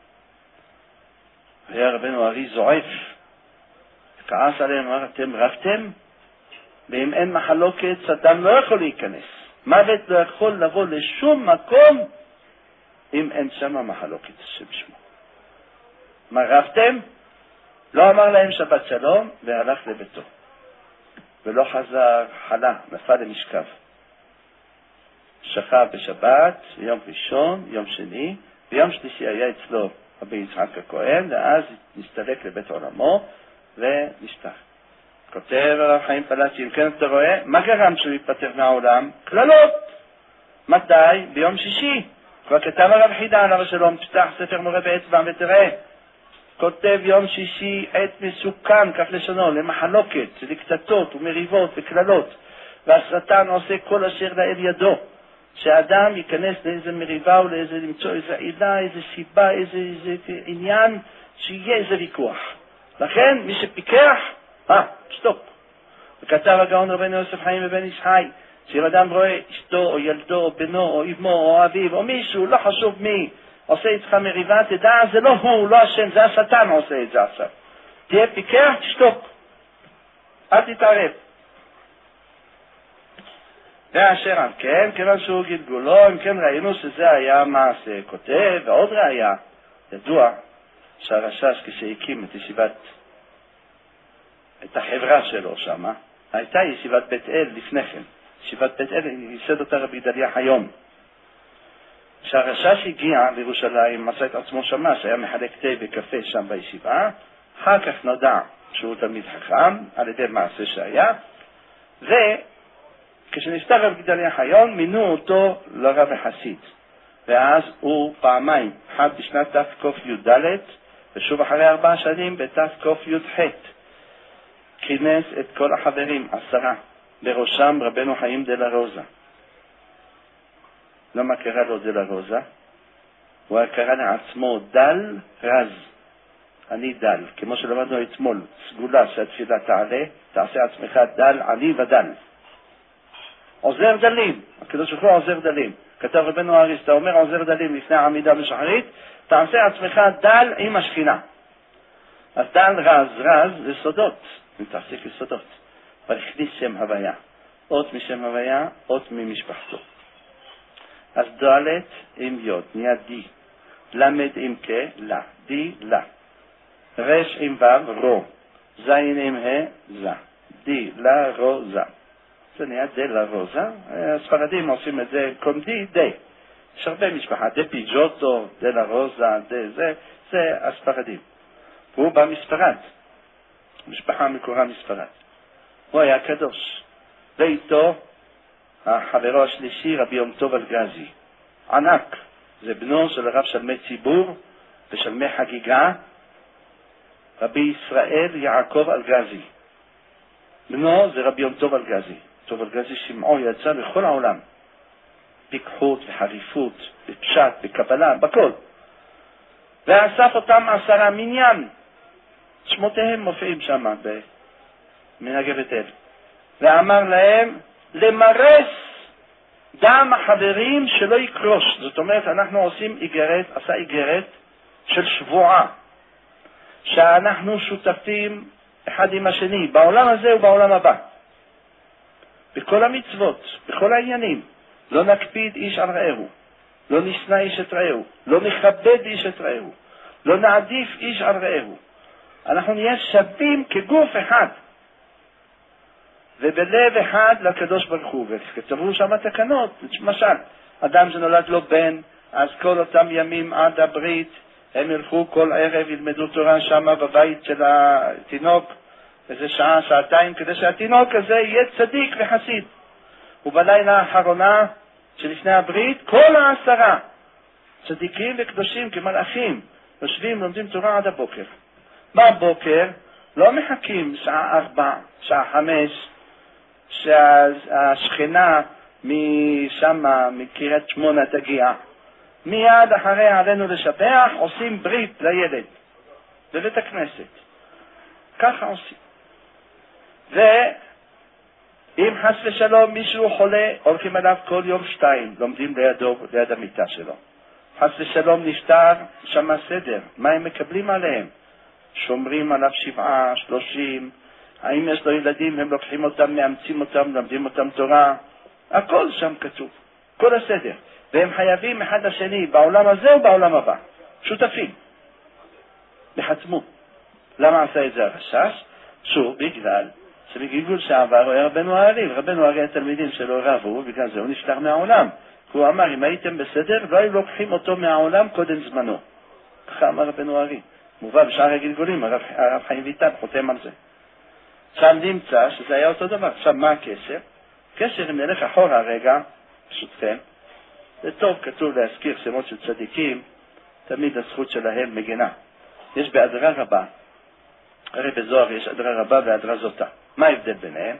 A: והיה רבנו הארי זועף, כעס עליהם, אמר, אתם רבתם? ואם אין מחלוקת, שטן לא יכול להיכנס. מוות לא יכול לבוא לשום מקום, אם אין שם מחלוקת שבשמו. מה רבתם? לא אמר להם שבת שלום, והלך לביתו. ולא חזר, חלה, נפל למשכב. שכב בשבת, יום ראשון, יום שני, ביום שלישי היה אצלו רבי יצחק הכהן, ואז נסתלק לבית עולמו, ונשתח. כותב הרב חיים פלאצ'י, אם כן אתה רואה, מה גרם שהוא יפטר מהעולם? כללות. מתי? ביום שישי. כבר כתב הרב חידה עליו השלום, פתח ספר מורה באצבע ותראה. כותב יום שישי עת מסוכן, כך לשונו, למחלוקת, לקטטות ומריבות וכללות. והשטן עושה כל אשר לאל ידו. שאדם ייכנס לאיזה מריבה או לאיזה למצוא איזה עילה, איזה סיבה, איזה, איזה עניין, שיהיה איזה ויכוח. לכן מי שפיקח, אה, שטופ. וכתב הגאון רבנו יוסף חיים ובן איש חי, שאם אדם רואה אשתו או ילדו או בנו או אמו או אביו או מישהו, לא חשוב מי, עושה איתך מריבה, תדע, זה לא הוא, לא השם, זה השטן עושה את זה עכשיו. תהיה פיקח, תשתוק. אל תתערב. ואשר על כן, כיוון שהוא גלגולו, אם כן ראינו שזה היה מעשה כותב, ועוד ראיה, ידוע שהרשש כשהקים את ישיבת, את החברה שלו שמה, הייתה ישיבת בית אל לפני כן. ישיבת בית אל ייסד אותה רבי דליה היום. כשהרשש הגיע לירושלים, מצא את עצמו שמה, שהיה מחלק תה וקפה שם בישיבה, אחר כך נודע שהוא תלמיד חכם, על ידי מעשה שהיה, וכשנפטר רבי דליה היום, מינו אותו לרב החסיד. ואז הוא פעמיים, אחד בשנת תק"ד, ושוב אחרי ארבע שנים בתק"ח, כינס את כל החברים, עשרה, בראשם רבנו חיים דלה רוזה. למה קרא לו דלה רוזה? הוא קרא לעצמו דל רז. אני דל, כמו שלמדנו אתמול, סגולה שהתפילה תעלה, תעשה עצמך דל, עני ודל. עוזר דלים, הקדוש ברוך הוא עוזר דלים. כתב רבנו אריס, אתה אומר עוזר דלים לפני העמידה בשחרית, תעשה עצמך דל עם השכינה. אז דל רז, רז זה סודות, אם תעסיק לסודות. אבל הכניס שם הוויה, אות משם הוויה, אות ממשפחתו. אז דלת עם יוד, נהיה די, למד עם כה, לה, די, לה. רש עם וו, רו, זין עם ה, זה, די, לה, רו, זה. זה נהיה די, לה, רו, זה. הספרדים עושים את זה קומדי, די. יש הרבה משפחה, די פיג'וטו, די, לה, רו, זה, די, זה, זה הספרדים. הוא בא מספרד, משפחה מקורה מספרד. הוא היה קדוש. ואיתו החברו השלישי, רבי יום טוב אלגזי. ענק. זה בנו של הרב שלמי ציבור ושלמי חגיגה, רבי ישראל יעקב אלגזי. בנו זה רבי יום טוב אלגזי. טוב אלגזי שמעו יצא לכל העולם. פיקחות וחריפות, בפשט, בקבלה, בכל. ואסף אותם עשרה מניין. שמותיהם מופיעים שם במנהגי בית אל. ואמר להם, למרס דם החברים שלא יקרוש. זאת אומרת, אנחנו עושים איגרת, עשה איגרת של שבועה, שאנחנו שותפים אחד עם השני, בעולם הזה ובעולם הבא. בכל המצוות, בכל העניינים. לא נקפיד איש על רעהו, לא נשנא איש את רעהו, לא נכבד איש את רעהו, לא נעדיף איש על רעהו. אנחנו נהיה שווים כגוף אחד. ובלב אחד לקדוש ברוך הוא. וכתבו שם תקנות, למשל, אדם שנולד לו בן, אז כל אותם ימים עד הברית, הם ילכו כל ערב, ילמדו תורה שם בבית של התינוק, איזה שעה, שעתיים, כדי שהתינוק הזה יהיה צדיק וחסיד. ובלילה האחרונה שלפני הברית, כל העשרה, צדיקים וקדושים כמלאכים, יושבים, לומדים תורה עד הבוקר. בבוקר לא מחכים שעה ארבע, שעה חמש, שהשכנה משם, מקריית שמונה תגיע. מיד אחרי עלינו לשבח, עושים ברית לילד בבית הכנסת. ככה עושים. ואם חס ושלום מישהו חולה, הולכים אליו כל יום שתיים, לומדים לידו, ליד המיטה שלו. חס ושלום נפטר, שמה סדר. מה הם מקבלים עליהם? שומרים עליו שבעה, שלושים, האם יש לו ילדים, הם לוקחים אותם, מאמצים אותם, למדים אותם תורה, הכל שם כתוב, כל הסדר. והם חייבים אחד לשני, בעולם הזה ובעולם הבא, שותפים. וחתמו. למה עשה את זה הרשש? שוב, בגלל שבגלגול שעבר הוא היה רבנו הארי, רבנו הארי התלמידים שלו רבו, בגלל זה הוא נפטר מהעולם. הוא אמר, אם הייתם בסדר, לא היו לוקחים אותו מהעולם קודם זמנו. ככה אמר רבנו הארי. מובא בשאר הגלגולים, הרב, הרב חיים ויטל חותם על זה. שם נמצא שזה היה אותו דבר. עכשיו מה הקשר? קשר אם נלך אחורה רגע, פשוטכם, זה טוב, כתוב להזכיר שמות של צדיקים, תמיד הזכות שלהם מגנה. יש בהדרה רבה, הרי בזוהר יש הדרה רבה והדרה זוטה. מה ההבדל ביניהם?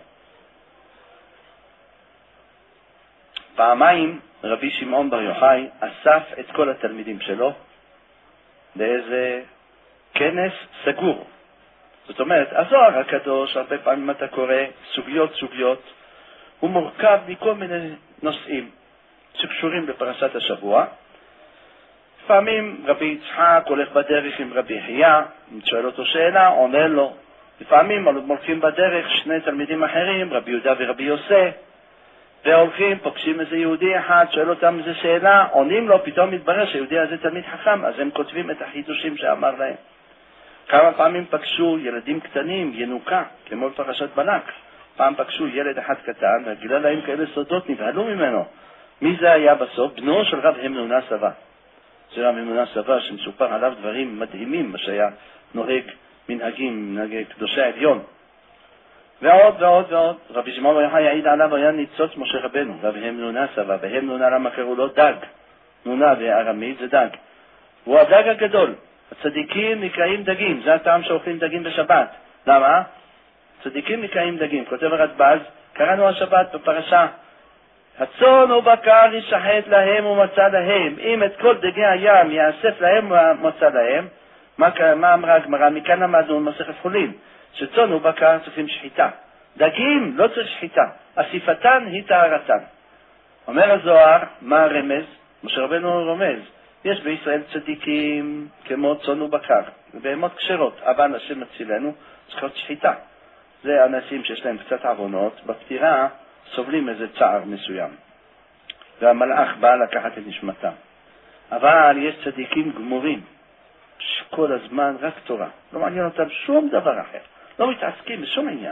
A: פעמיים רבי שמעון בר יוחאי אסף את כל התלמידים שלו באיזה כנס סגור. זאת אומרת, הזוהר הקדוש, הרבה פעמים אתה קורא סוגיות סוגיות, הוא מורכב מכל מיני נושאים שקשורים בפרשת השבוע. לפעמים רבי יצחק הולך בדרך עם רבי חייה, שואל אותו שאלה, עונה לו. לפעמים הולכים בדרך שני תלמידים אחרים, רבי יהודה ורבי יוסף, והולכים, פוגשים איזה יהודי אחד, שואל אותם איזה שאלה, עונים לו, פתאום מתברר שיהודי הזה תלמיד חכם, אז הם כותבים את החידושים שאמר להם. כמה פעמים פגשו ילדים קטנים, ינוקה, כמו בפרשת בלק. פעם פגשו ילד אחד קטן, וגילה להם כאלה סודות, נבהלו ממנו. מי זה היה בסוף? בנו של רב המנונה סבא. זה רב המנונה סבא שמסופר עליו דברים מדהימים, מה שהיה נוהג מנהגים, מנהגי קדושי העליון. ועוד ועוד ועוד. רבי שמעון בר יוחאי יעיד עליו היה ניצוץ משה רבנו, רב המנונה סבא. בהמנונה למה קראו לו דג? נונה בארמית זה דג. הוא הדג הגדול. הצדיקים נקראים דגים, זה הטעם שאוכלים דגים בשבת. למה? צדיקים נקראים דגים. כותב הרדב"ז, קראנו השבת בפרשה, הצאן ובקר ישחט להם ומצא להם, אם את כל דגי הים יאסף להם ומצא להם. מה, מה אמרה הגמרא? מכאן למדנו במסכת חולין, שצאן ובקר צריכים שחיטה. דגים לא צריך שחיטה, אסיפתן היא טהרתן. אומר הזוהר, מה הרמז? משה רבנו רומז, יש בישראל צדיקים כמו צאן ובקר, בהמות כשרות, אבל השם מצילנו, צריכות שחיטה. זה אנשים שיש להם קצת עוונות, בפטירה סובלים איזה צער מסוים. והמלאך בא לקחת את נשמתם. אבל יש צדיקים גמורים, שכל הזמן רק תורה. לא מעניין אותם שום דבר אחר. לא מתעסקים בשום עניין.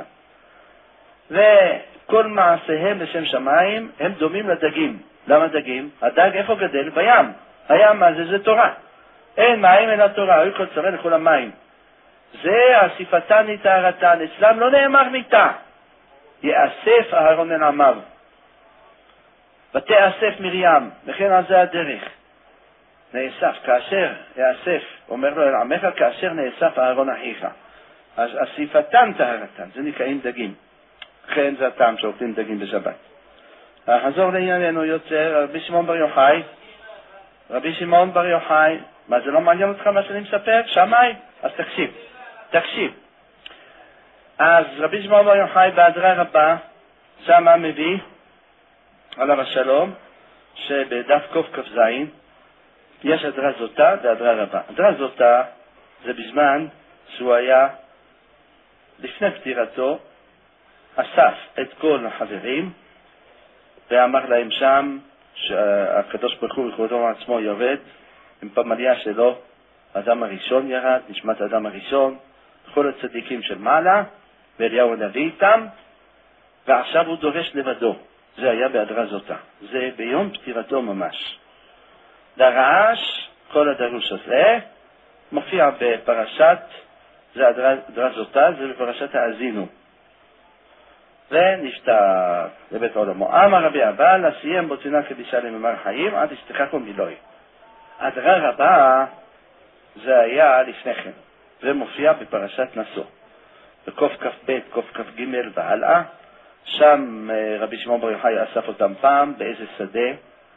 A: וכל מעשיהם לשם שמיים הם דומים לדגים. למה דגים? הדג איפה גדל? בים. הים מה זה? זה תורה. אין מים אלא תורה. היו כל צרה לכל המים. זה אסיפתן נטהרתן. אצלם לא נאמר ניטה. יאסף אהרון אל עמיו. ותאסף מרים. וכן על זה הדרך. נאסף. כאשר יאסף, אומר לו אל עמך, כאשר נאסף אהרון אחיך. אז אסיפתן טהרתן. זה נקראים דגים. לכן זה הטעם שאוכלים דגים בשבת. חזור לענייננו יוצר רבי שמעון בר יוחאי. רבי שמעון בר יוחאי, מה זה לא מעניין אותך מה שאני מספר? שמאי? אז תקשיב, תקשיב. אז רבי שמעון בר יוחאי בהדרה רבה, שמה מביא עליו השלום, שבדף קוף כ"ז יש הדרה זוטה והדרה רבה. הדרה זוטה זה בזמן שהוא היה לפני פטירתו, אסף את כל החברים ואמר להם שם שהקדוש ברוך הוא בכבודו עצמו יורד עם פמליה שלו, האדם הראשון ירד, נשמת האדם הראשון, כל הצדיקים של מעלה, ואליהו הנביא איתם, ועכשיו הוא דורש לבדו. זה היה בהדרה זוטה. זה ביום פטירתו ממש. דרש, כל הדרוש הזה, מופיע בפרשת, זה הדרה זוטה, זה בפרשת האזינו. ונפטר לבית עולמו. אמר רבי אבא, לסיים בוצינה קדישה לממר חיים, עד ישתכחו מילוי. הדרה רבה, זה היה לפני כן. זה מופיע בפרשת נשוא. בקוף כ"ב, קוף כ"ג והלאה. שם רבי שמעון בר יוחאי אסף אותם פעם באיזה שדה,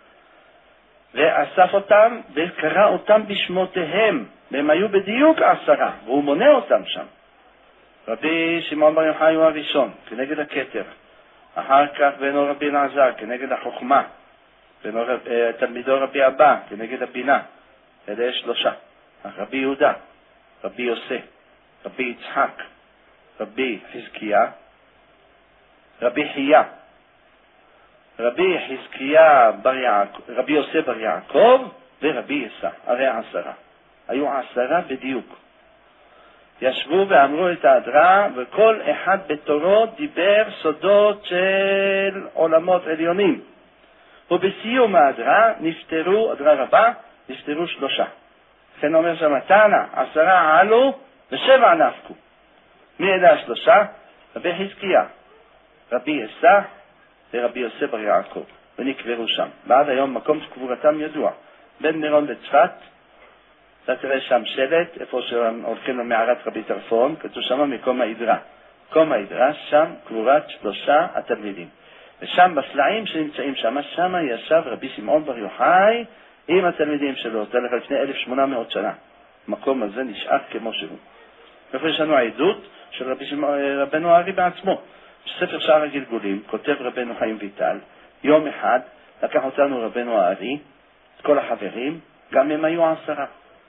A: ואסף אותם וקרא אותם בשמותיהם, והם היו בדיוק עשרה, והוא מונה אותם שם. רבי שמעון בר יוחאי הוא הראשון, כנגד הכתר. אחר כך בנו רבי אלעזר, כנגד החוכמה. בנו רב, תלמידו רבי אבא, כנגד הבינה. אלה יש שלושה. רבי יהודה, רבי יוסף, רבי יצחק, רבי חזקיה, רבי חייה. רבי חזקיה בר יעקב, רבי יוסף בר יעקב ורבי יסע, הרי עשרה. היו עשרה בדיוק. ישבו ואמרו את ההדרה, וכל אחד בתורו דיבר סודות של עולמות עליונים. ובסיום ההדרה נפטרו, הדרה רבה, נפטרו שלושה. לכן אומר שם, תנא, עשרה עלו ושבע נפקו. מי אלה השלושה? רבי חזקיה, רבי יסע ורבי יוסף בר יעקב. ונקברו שם. ועד היום מקום קבורתם ידוע. בין מירון לצפת, אתה תראה שם שלט, איפה שהולכים למערת רבי טרפון, כתוב שם מקום העדרה. מקום העדרה, שם קבורת שלושה התלמידים. ושם בסלעים שנמצאים שם, שם ישב רבי שמעון בר יוחאי עם התלמידים שלו. זה לך לפני אלף ושמונה מאות שנה. המקום הזה נשאר כמו שהוא. ואיפה יש לנו העדות של רבי רבנו הארי בעצמו. בספר שער הגלגולים כותב רבנו חיים ויטל, יום אחד לקח אותנו רבנו הארי, את כל החברים, גם הם היו עשרה.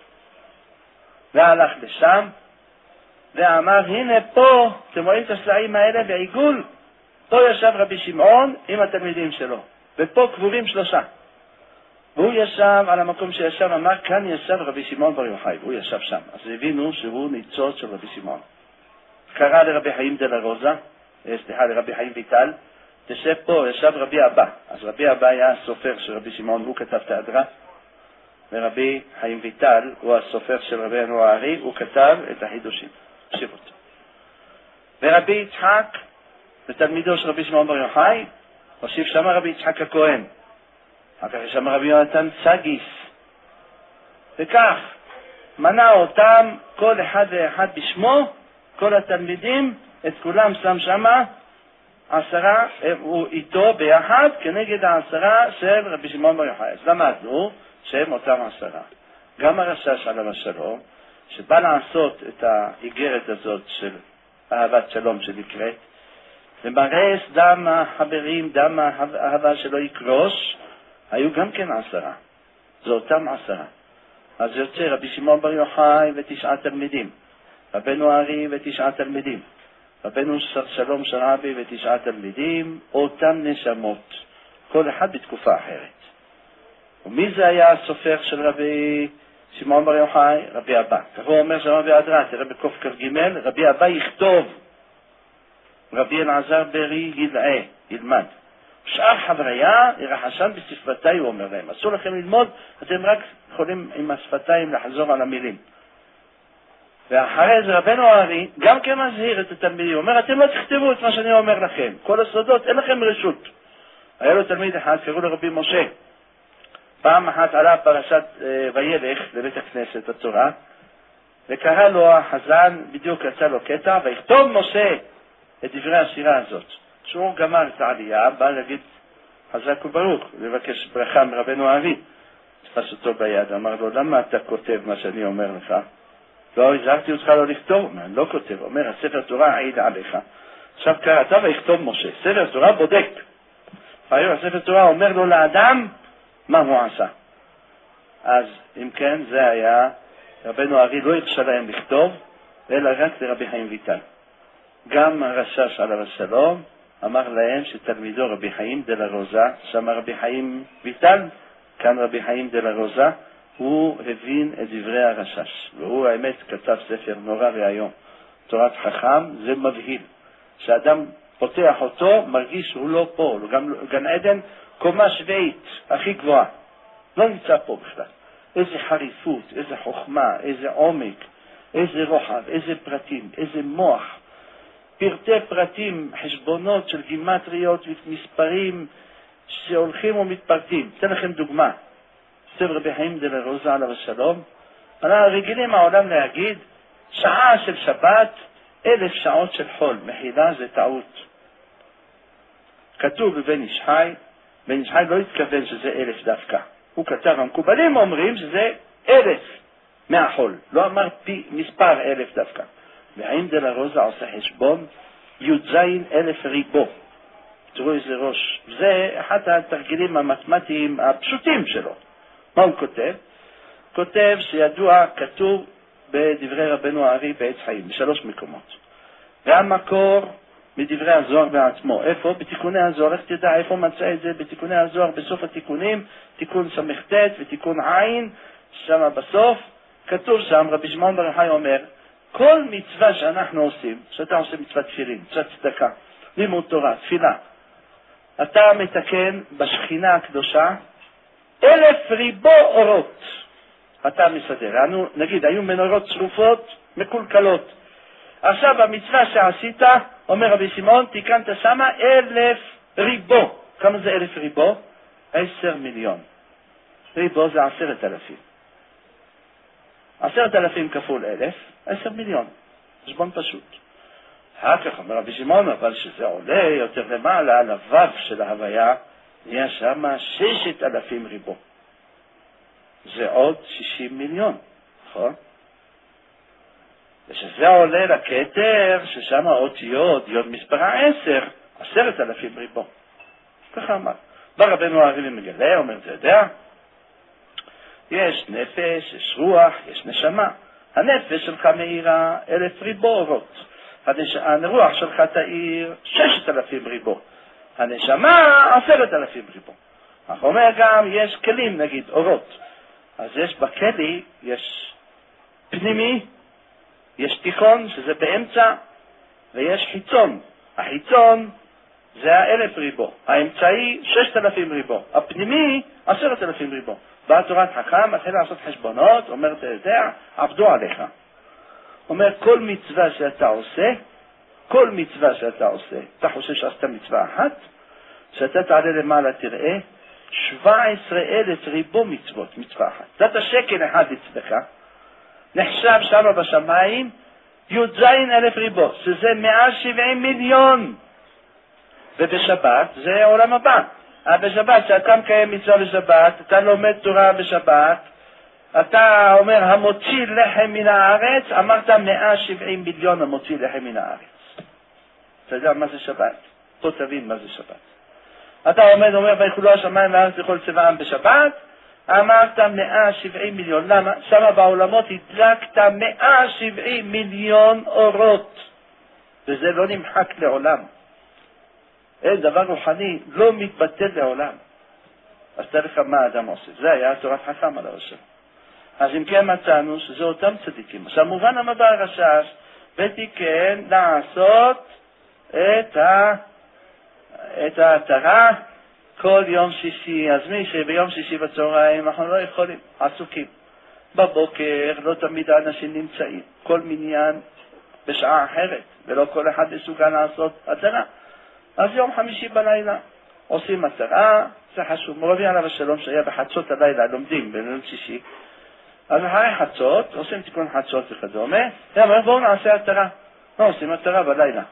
A: והלך לשם ואמר, הנה פה, אתם רואים את הסלעים האלה בעיגול? פה ישב רבי שמעון עם התלמידים שלו, ופה קבורים שלושה. והוא ישב על המקום שישב, אמר, כאן ישב רבי שמעון בר יוחאי, והוא ישב שם. אז הבינו שהוא ניצוץ של רבי שמעון. קרא לרבי חיים דלה רוזה, סליחה, לרבי חיים ויטל, תשב פה, ישב רבי אבא. אז רבי אבא היה הסופר של רבי שמעון, הוא כתב את ההדרה, ורבי חיים ויטל הוא הסופר של רבנו הארי, הוא כתב את החידושים. תקשיב אותו. ורבי יצחק, ותלמידו של רבי שמעון בר יוחאי, הושיב שם רבי יצחק הכהן. אחר כך יש שם רבי יונתן סגיס. וכך מנה אותם כל אחד ואחד בשמו, כל התלמידים, את כולם שם שמה עשרה, הוא איתו ביחד כנגד העשרה של רבי שמעון בר יוחאי. אז למדנו שהם אותם עשרה. גם הרש"ש עליו השלום, שבא לעשות את האיגרת הזאת של אהבת שלום שנקראת, ומראה דם החברים, דם האהבה שלא יקרוש, היו גם כן עשרה. זה אותם עשרה. אז יוצא רבי שמעון בר יוחאי ותשעה תלמידים, רבנו הארי ותשעה תלמידים, רבנו שלום שרעבי ותשעה תלמידים, אותם נשמות, כל אחד בתקופה אחרת. ומי זה היה הסופר של רבי שמעון בר יוחאי? רבי אבא. כך הוא אומר שם רבי אדרה, תראה בקוף כ"ג, רבי אבא יכתוב, רבי אלעזר ברי ילאה, ילמד. שאר חבריה, ירחשן בשפתיי, הוא אומר להם. אסור לכם ללמוד, אתם רק יכולים עם השפתיים לחזור על המילים. ואחרי זה רבנו הארי גם כן מזהיר את התלמידים, הוא אומר, אתם לא תכתבו את מה שאני אומר לכם. כל הסודות, אין לכם רשות. היה לו תלמיד אחד, קראו לרבי משה. פעם אחת עלה פרשת וילך לבית הכנסת התורה, וקרא לו החזן, בדיוק יצא לו קטע, ויכתוב משה את דברי השירה הזאת. כשהוא גמר את העלייה, בא להגיד חזק וברוך, לבקש ברכה מרבנו הארי. תפס אותו ביד, אמר לו, למה אתה כותב מה שאני אומר לך? לא, הזהרתי אותך לא לכתוב. אני לא כותב, אומר, הספר תורה העיד עליך. עכשיו קראת ויכתוב משה, ספר תורה בודק. היום הספר תורה אומר לו לאדם מה הוא עשה. אז אם כן, זה היה, רבנו הארי לא הרשה להם לכתוב, אלא רק לרבי חיים ויטל. גם הרש"ש עליו השלום אמר להם שתלמידו רבי חיים דלה רוזה, שם רבי חיים ויטל, כאן רבי חיים דלה רוזה, הוא הבין את דברי הרש"ש, והוא האמת כתב ספר נורא והיום. תורת חכם זה מבהיל. שאדם פותח אותו, מרגיש שהוא לא פה, גם גן עדן, קומה שביעית, הכי גבוהה. לא נמצא פה בכלל. איזה חריפות, איזה חוכמה, איזה עומק, איזה רוחב, איזה פרטים, איזה מוח. פרטי פרטים, חשבונות של גימטריות ומספרים שהולכים ומתפרטים. אתן לכם דוגמה. ספר רבי חיים דלה רוזה עליו השלום. אנחנו רגילים העולם להגיד, שעה של שבת, אלף שעות של חול. מחילה זה טעות. כתוב בבן איש חי, בן איש חי לא התכוון שזה אלף דווקא. הוא כתב, המקובלים אומרים שזה אלף מהחול. לא אמר פי מספר אלף דווקא. וחיים דלה רוזה עושה חשבון, י"ז אלף ריבו. תראו איזה ראש. זה אחד התרגילים המתמטיים הפשוטים שלו. מה הוא כותב? כותב שידוע, כתוב בדברי רבנו הארי בעץ חיים, בשלוש מקומות. והמקור מדברי הזוהר בעצמו. איפה? בתיקוני הזוהר. איך תדע איפה מצא את זה? בתיקוני הזוהר, בסוף התיקונים, תיקון סמכתת ותיקון עין, שם בסוף, כתוב שם, רבי שמעון בר יוחאי אומר, כל מצווה שאנחנו עושים, שאתה עושה מצוות תפילין, מצוות צדקה, לימוד תורה, תפילה, אתה מתקן בשכינה הקדושה אלף ריבו אורות. אתה מסדר. אנו, נגיד, היו מנורות צרופות, מקולקלות. עכשיו המצווה שעשית, אומר רבי שמעון, תיקנת שמה אלף ריבו. כמה זה אלף ריבו? עשר מיליון. ריבו זה עשרת אלפים. עשרת אלפים כפול אלף, עשר מיליון. חשבון פשוט. אחר כך אומר רבי שמעון, אבל שזה עולה יותר למעלה, על הוו של ההוויה, נהיה שם ששת אלפים ריבו. זה עוד שישים מיליון, נכון? ושזה עולה לכתר, ששם האותיות, יוד מספרה עשר, עשרת אלפים ריבו. ככה אמר. בא רבנו הארי"ל מגלה, אומר, זה יודע, יש נפש, יש רוח, יש נשמה. הנפש שלך מאירה אלף ריבו אורות. הרוח שלך תאיר ששת אלפים ריבו. הנשמה עשרת אלפים ריבו. אך אומר גם, יש כלים, נגיד, אורות. אז יש בכלי, יש פנימי, יש תיכון, שזה באמצע, ויש חיצון. החיצון זה האלף ריבו. האמצעי, ששת אלפים ריבו. הפנימי, עשרת אלפים ריבו. באה תורת חכם, מתחיל לעשות חשבונות, אומר, אתה יודע, עבדו עליך. אומר, כל מצווה שאתה עושה, כל מצווה שאתה עושה, אתה חושב שעשתה מצווה אחת, שאתה תעלה למעלה תראה, שבע עשרה אלף ריבו מצוות, מצווה אחת. זאת שקל אחד אצלך, נחשב שם בשמיים, י"ז אלף ריבו, שזה מאה ושבעים מיליון. ובשבת, זה עולם הבא. בשבת, שאתה מקיים מצווה בשבת, אתה לומד תורה בשבת, אתה אומר, המוציא לחם מן הארץ, אמרת מאה ושבעים מיליון המוציא לחם מן הארץ. אתה יודע מה זה שבת? פה תבין מה זה שבת. אתה עומד, אומר, ויחולו השמיים והארץ לכל צבעם בשבת, אמרת מאה ושבעים מיליון. למה? שמה בעולמות הדלקת מאה ושבעים מיליון אורות. וזה לא נמחק לעולם. אין דבר רוחני, לא מתבטל לעולם. אז תראה לך מה האדם עושה. זה היה תורת חכם על הראשון. אז אם כן מצאנו שזה אותם צדיקים. עכשיו מובן המבא הרשש, ותיקן לעשות את, ה... את ההתרה כל יום שישי. אז מי שביום שישי בצהריים אנחנו לא יכולים, עסוקים. בבוקר לא תמיד האנשים נמצאים. כל מניין בשעה אחרת, ולא כל אחד מסוגל לעשות התרה. אז יום חמישי בלילה עושים התרה, זה חשוב. מורבי עליו השלום שהיה בחצות הלילה, לומדים ביום שישי. אז אחרי חצות, עושים תיקון חצות וכדומה, ואומרים בואו נעשה התרה. לא עושים התרה בלילה.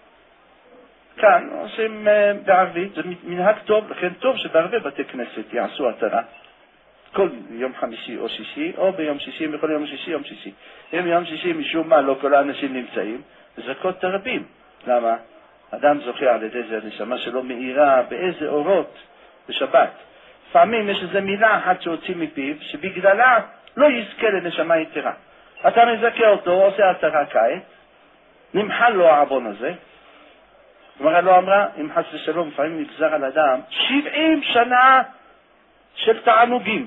A: כאן עושים uh, בערבית, זה מנהג טוב, לכן טוב שבערבי בתי כנסת יעשו התרה. כל יום חמישי או שישי, או ביום שישי, בכל יום שישי, יום שישי. אם יום שישי משום מה לא כל האנשים נמצאים, זכות תרבים. למה? אדם זוכה על ידי זה הנשמה שלו מאירה באיזה אורות בשבת. לפעמים יש איזו מילה אחת שהוציא מפיו, שבגללה לא יזכה לנשמה יתרה. אתה מזכה אותו, עושה התרה קיץ, נמחל לו העוון הזה. כלומר, לא אמרה, אם חס ושלום, לפעמים נגזר על אדם, שבעים שנה של תענוגים,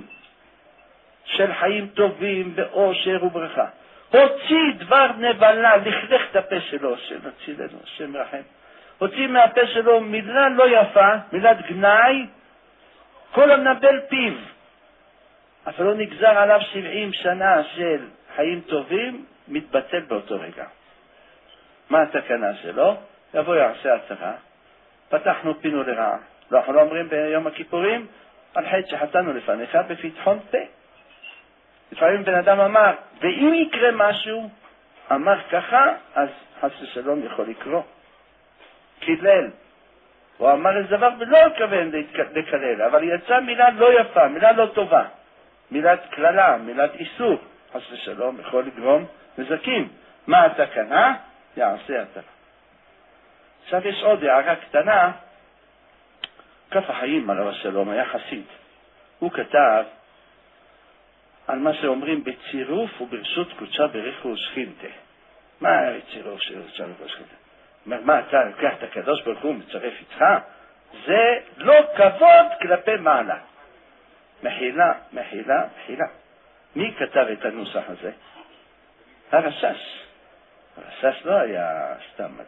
A: של חיים טובים, באושר וברכה. הוציא דבר נבלה, לכלך את הפה שלו, שנצילנו, השם רחם. הוציא מהפה שלו מילה לא יפה, מילת גנאי, כל המנבל פיו. אבל לא נגזר עליו שבעים שנה של חיים טובים, מתבטל באותו רגע. מה התקנה שלו? יבוא יעשה התרה, פתחנו פינו לרעה. לא, אנחנו לא אומרים ביום הכיפורים, על חטא שחטאנו לפניך בפתחון פה. לפעמים בן אדם אמר, ואם יקרה משהו, אמר ככה, אז חס ושלום יכול לקרוא. קילל. הוא אמר איזה דבר ולא הכוון לקלל, אבל יצאה מילה לא יפה, מילה לא טובה. מילת כללה, מילת איסור. חס ושלום יכול לגרום נזקים. מה התקנה? יעשה התרה. עכשיו יש עוד הערה קטנה, כף החיים עליו השלום היה חסיד. הוא כתב על מה שאומרים בצירוף וברשות קודשה בריחו ושכינתה. מה היה בצירוף של קודשה בריחו ושכינתה? אומר, מה אתה לוקח את הקדוש ברוך הוא מצרף איתך? זה לא כבוד כלפי מעלה. מחילה, מחילה, מחילה. מי כתב את הנוסח הזה? הרשש. הרשש לא היה סתם מדע.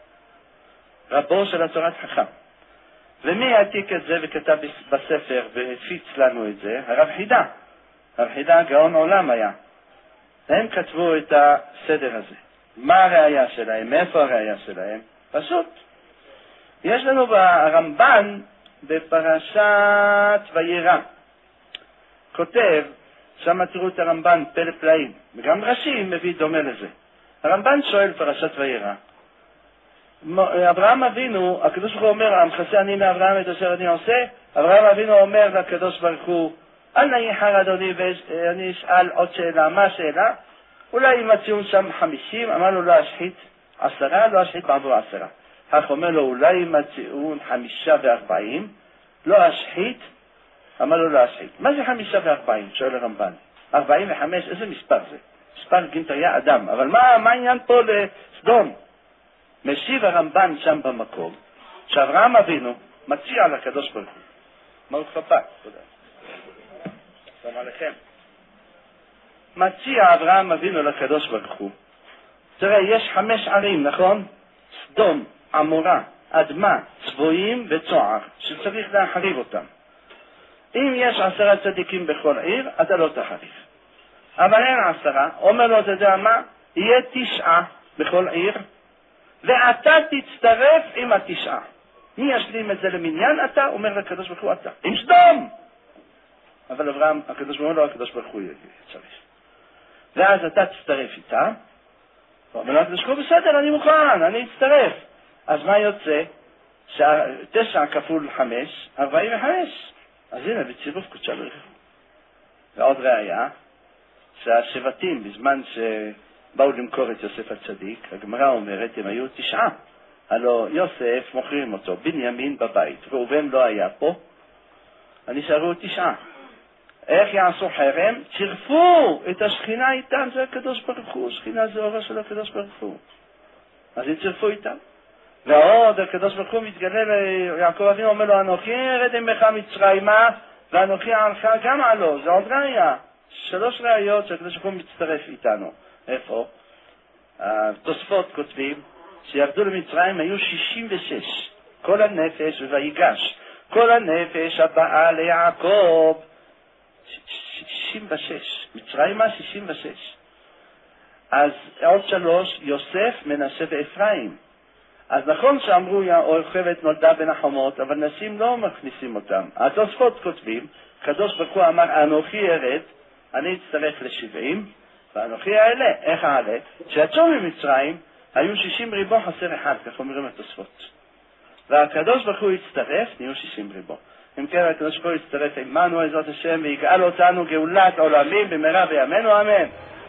A: רבו של התורת חכם. ומי העתיק את זה וכתב בספר והפיץ לנו את זה? הרב חידה. הרב חידה גאון עולם היה. הם כתבו את הסדר הזה. מה הראייה שלהם? מאיפה הראייה שלהם? פשוט. יש לנו ברמב"ן בפרשת וירא. כותב, שם תראו את הרמב"ן, פלא פלאים, וגם רש"י מביא דומה לזה. הרמב"ן שואל פרשת וירא, אברהם אבינו, הקדוש ברוך הוא אומר, המכסה אני מאברהם את אשר אני עושה, אברהם אבינו אומר לקדוש ברוך הוא, אל נא ייחר אדוני ואני אשאל עוד שאלה, מה השאלה? אולי ימצאו שם חמישים, אמר לו לא אשחית עשרה, לא אשחית בעבור עשרה. כך אומר לו, אולי ימצאו חמישה וארבעים, לא אשחית, אמר לו לא אשחית. מה זה חמישה וארבעים? שואל הרמב"ן. ארבעים וחמש, איזה מספר זה? מספר גימטריה אדם, אבל מה, מה העניין פה לסדום? משיב הרמב"ן שם במקום, שאברהם אבינו מציע לקדוש ברוך הוא. ברוך הבא, תודה. שלום עליכם. מציע אברהם אבינו לקדוש ברוך הוא. תראה, יש חמש ערים, נכון? סדום, עמורה, אדמה, צבועים וצוער, שצריך להחריב אותם. אם יש עשרה צדיקים בכל עיר, אתה לא תחריב. אבל אין עשרה, אומר לו, אתה יודע מה? יהיה תשעה בכל עיר, ואתה תצטרף עם התשעה. מי ישלים את זה למניין? אתה, אומר לקדוש ברוך הוא, אתה. עם סדום! אבל אברהם, הקדוש ברוך הוא לא, הקדוש ברוך הוא צריך. ואז אתה תצטרף איתה, ואומר לו, הקדוש ברוך הוא, בסדר, אני מוכן, אני אצטרף. אז מה יוצא? תשע כפול חמש, ארבעים וחמש. אז הנה, בצירוף קודשה בריך. ועוד ראיה, שהשבטים, בזמן שבאו למכור את יוסף הצדיק, הגמרא אומרת, הם היו תשעה. הלא יוסף מוכרים אותו, בנימין בבית, ראובן לא היה פה, נשארו תשעה. איך יעשו חרם? צירפו את השכינה איתם, זה הקדוש ברוך הוא, שכינה זה אורה של הקדוש ברוך הוא. אז הם צירפו איתם. ועוד הקדוש ברוך הוא מתגלה ליעקב אבינו, אומר לו, אנוכי ירד עמך מצרימה, ואנוכי עמך גם עלו. זה עוד ראיה. שלוש ראיות שהקדוש ברוך הוא מצטרף איתנו. איפה? התוספות כותבים שירדו למצרים היו שישים ושש. כל הנפש ויגש. כל הנפש הבאה ליעקב. שישים ושש. מצרימה שישים ושש. אז עוד שלוש, יוסף, מנשה ואפרים. אז נכון שאמרו, יוכבד נולדה בין החומות, אבל נשים לא מכניסים אותם. התוספות כותבים, קדוש ברוך הוא אמר, אנוכי ירד, אני אצטרף לשבעים, ואנוכי אעלה. איך אעלה? כשיצאו ממצרים, היו שישים ריבו חסר אחד, כך אומרים התוספות. והקדוש ברוך הוא יצטרף, נהיו שישים ריבו. אם כן, הקדוש ברוך הוא יצטרף עמנו, עזרת השם, ויגאל אותנו גאולת עולמים במהרה בימינו, אמן.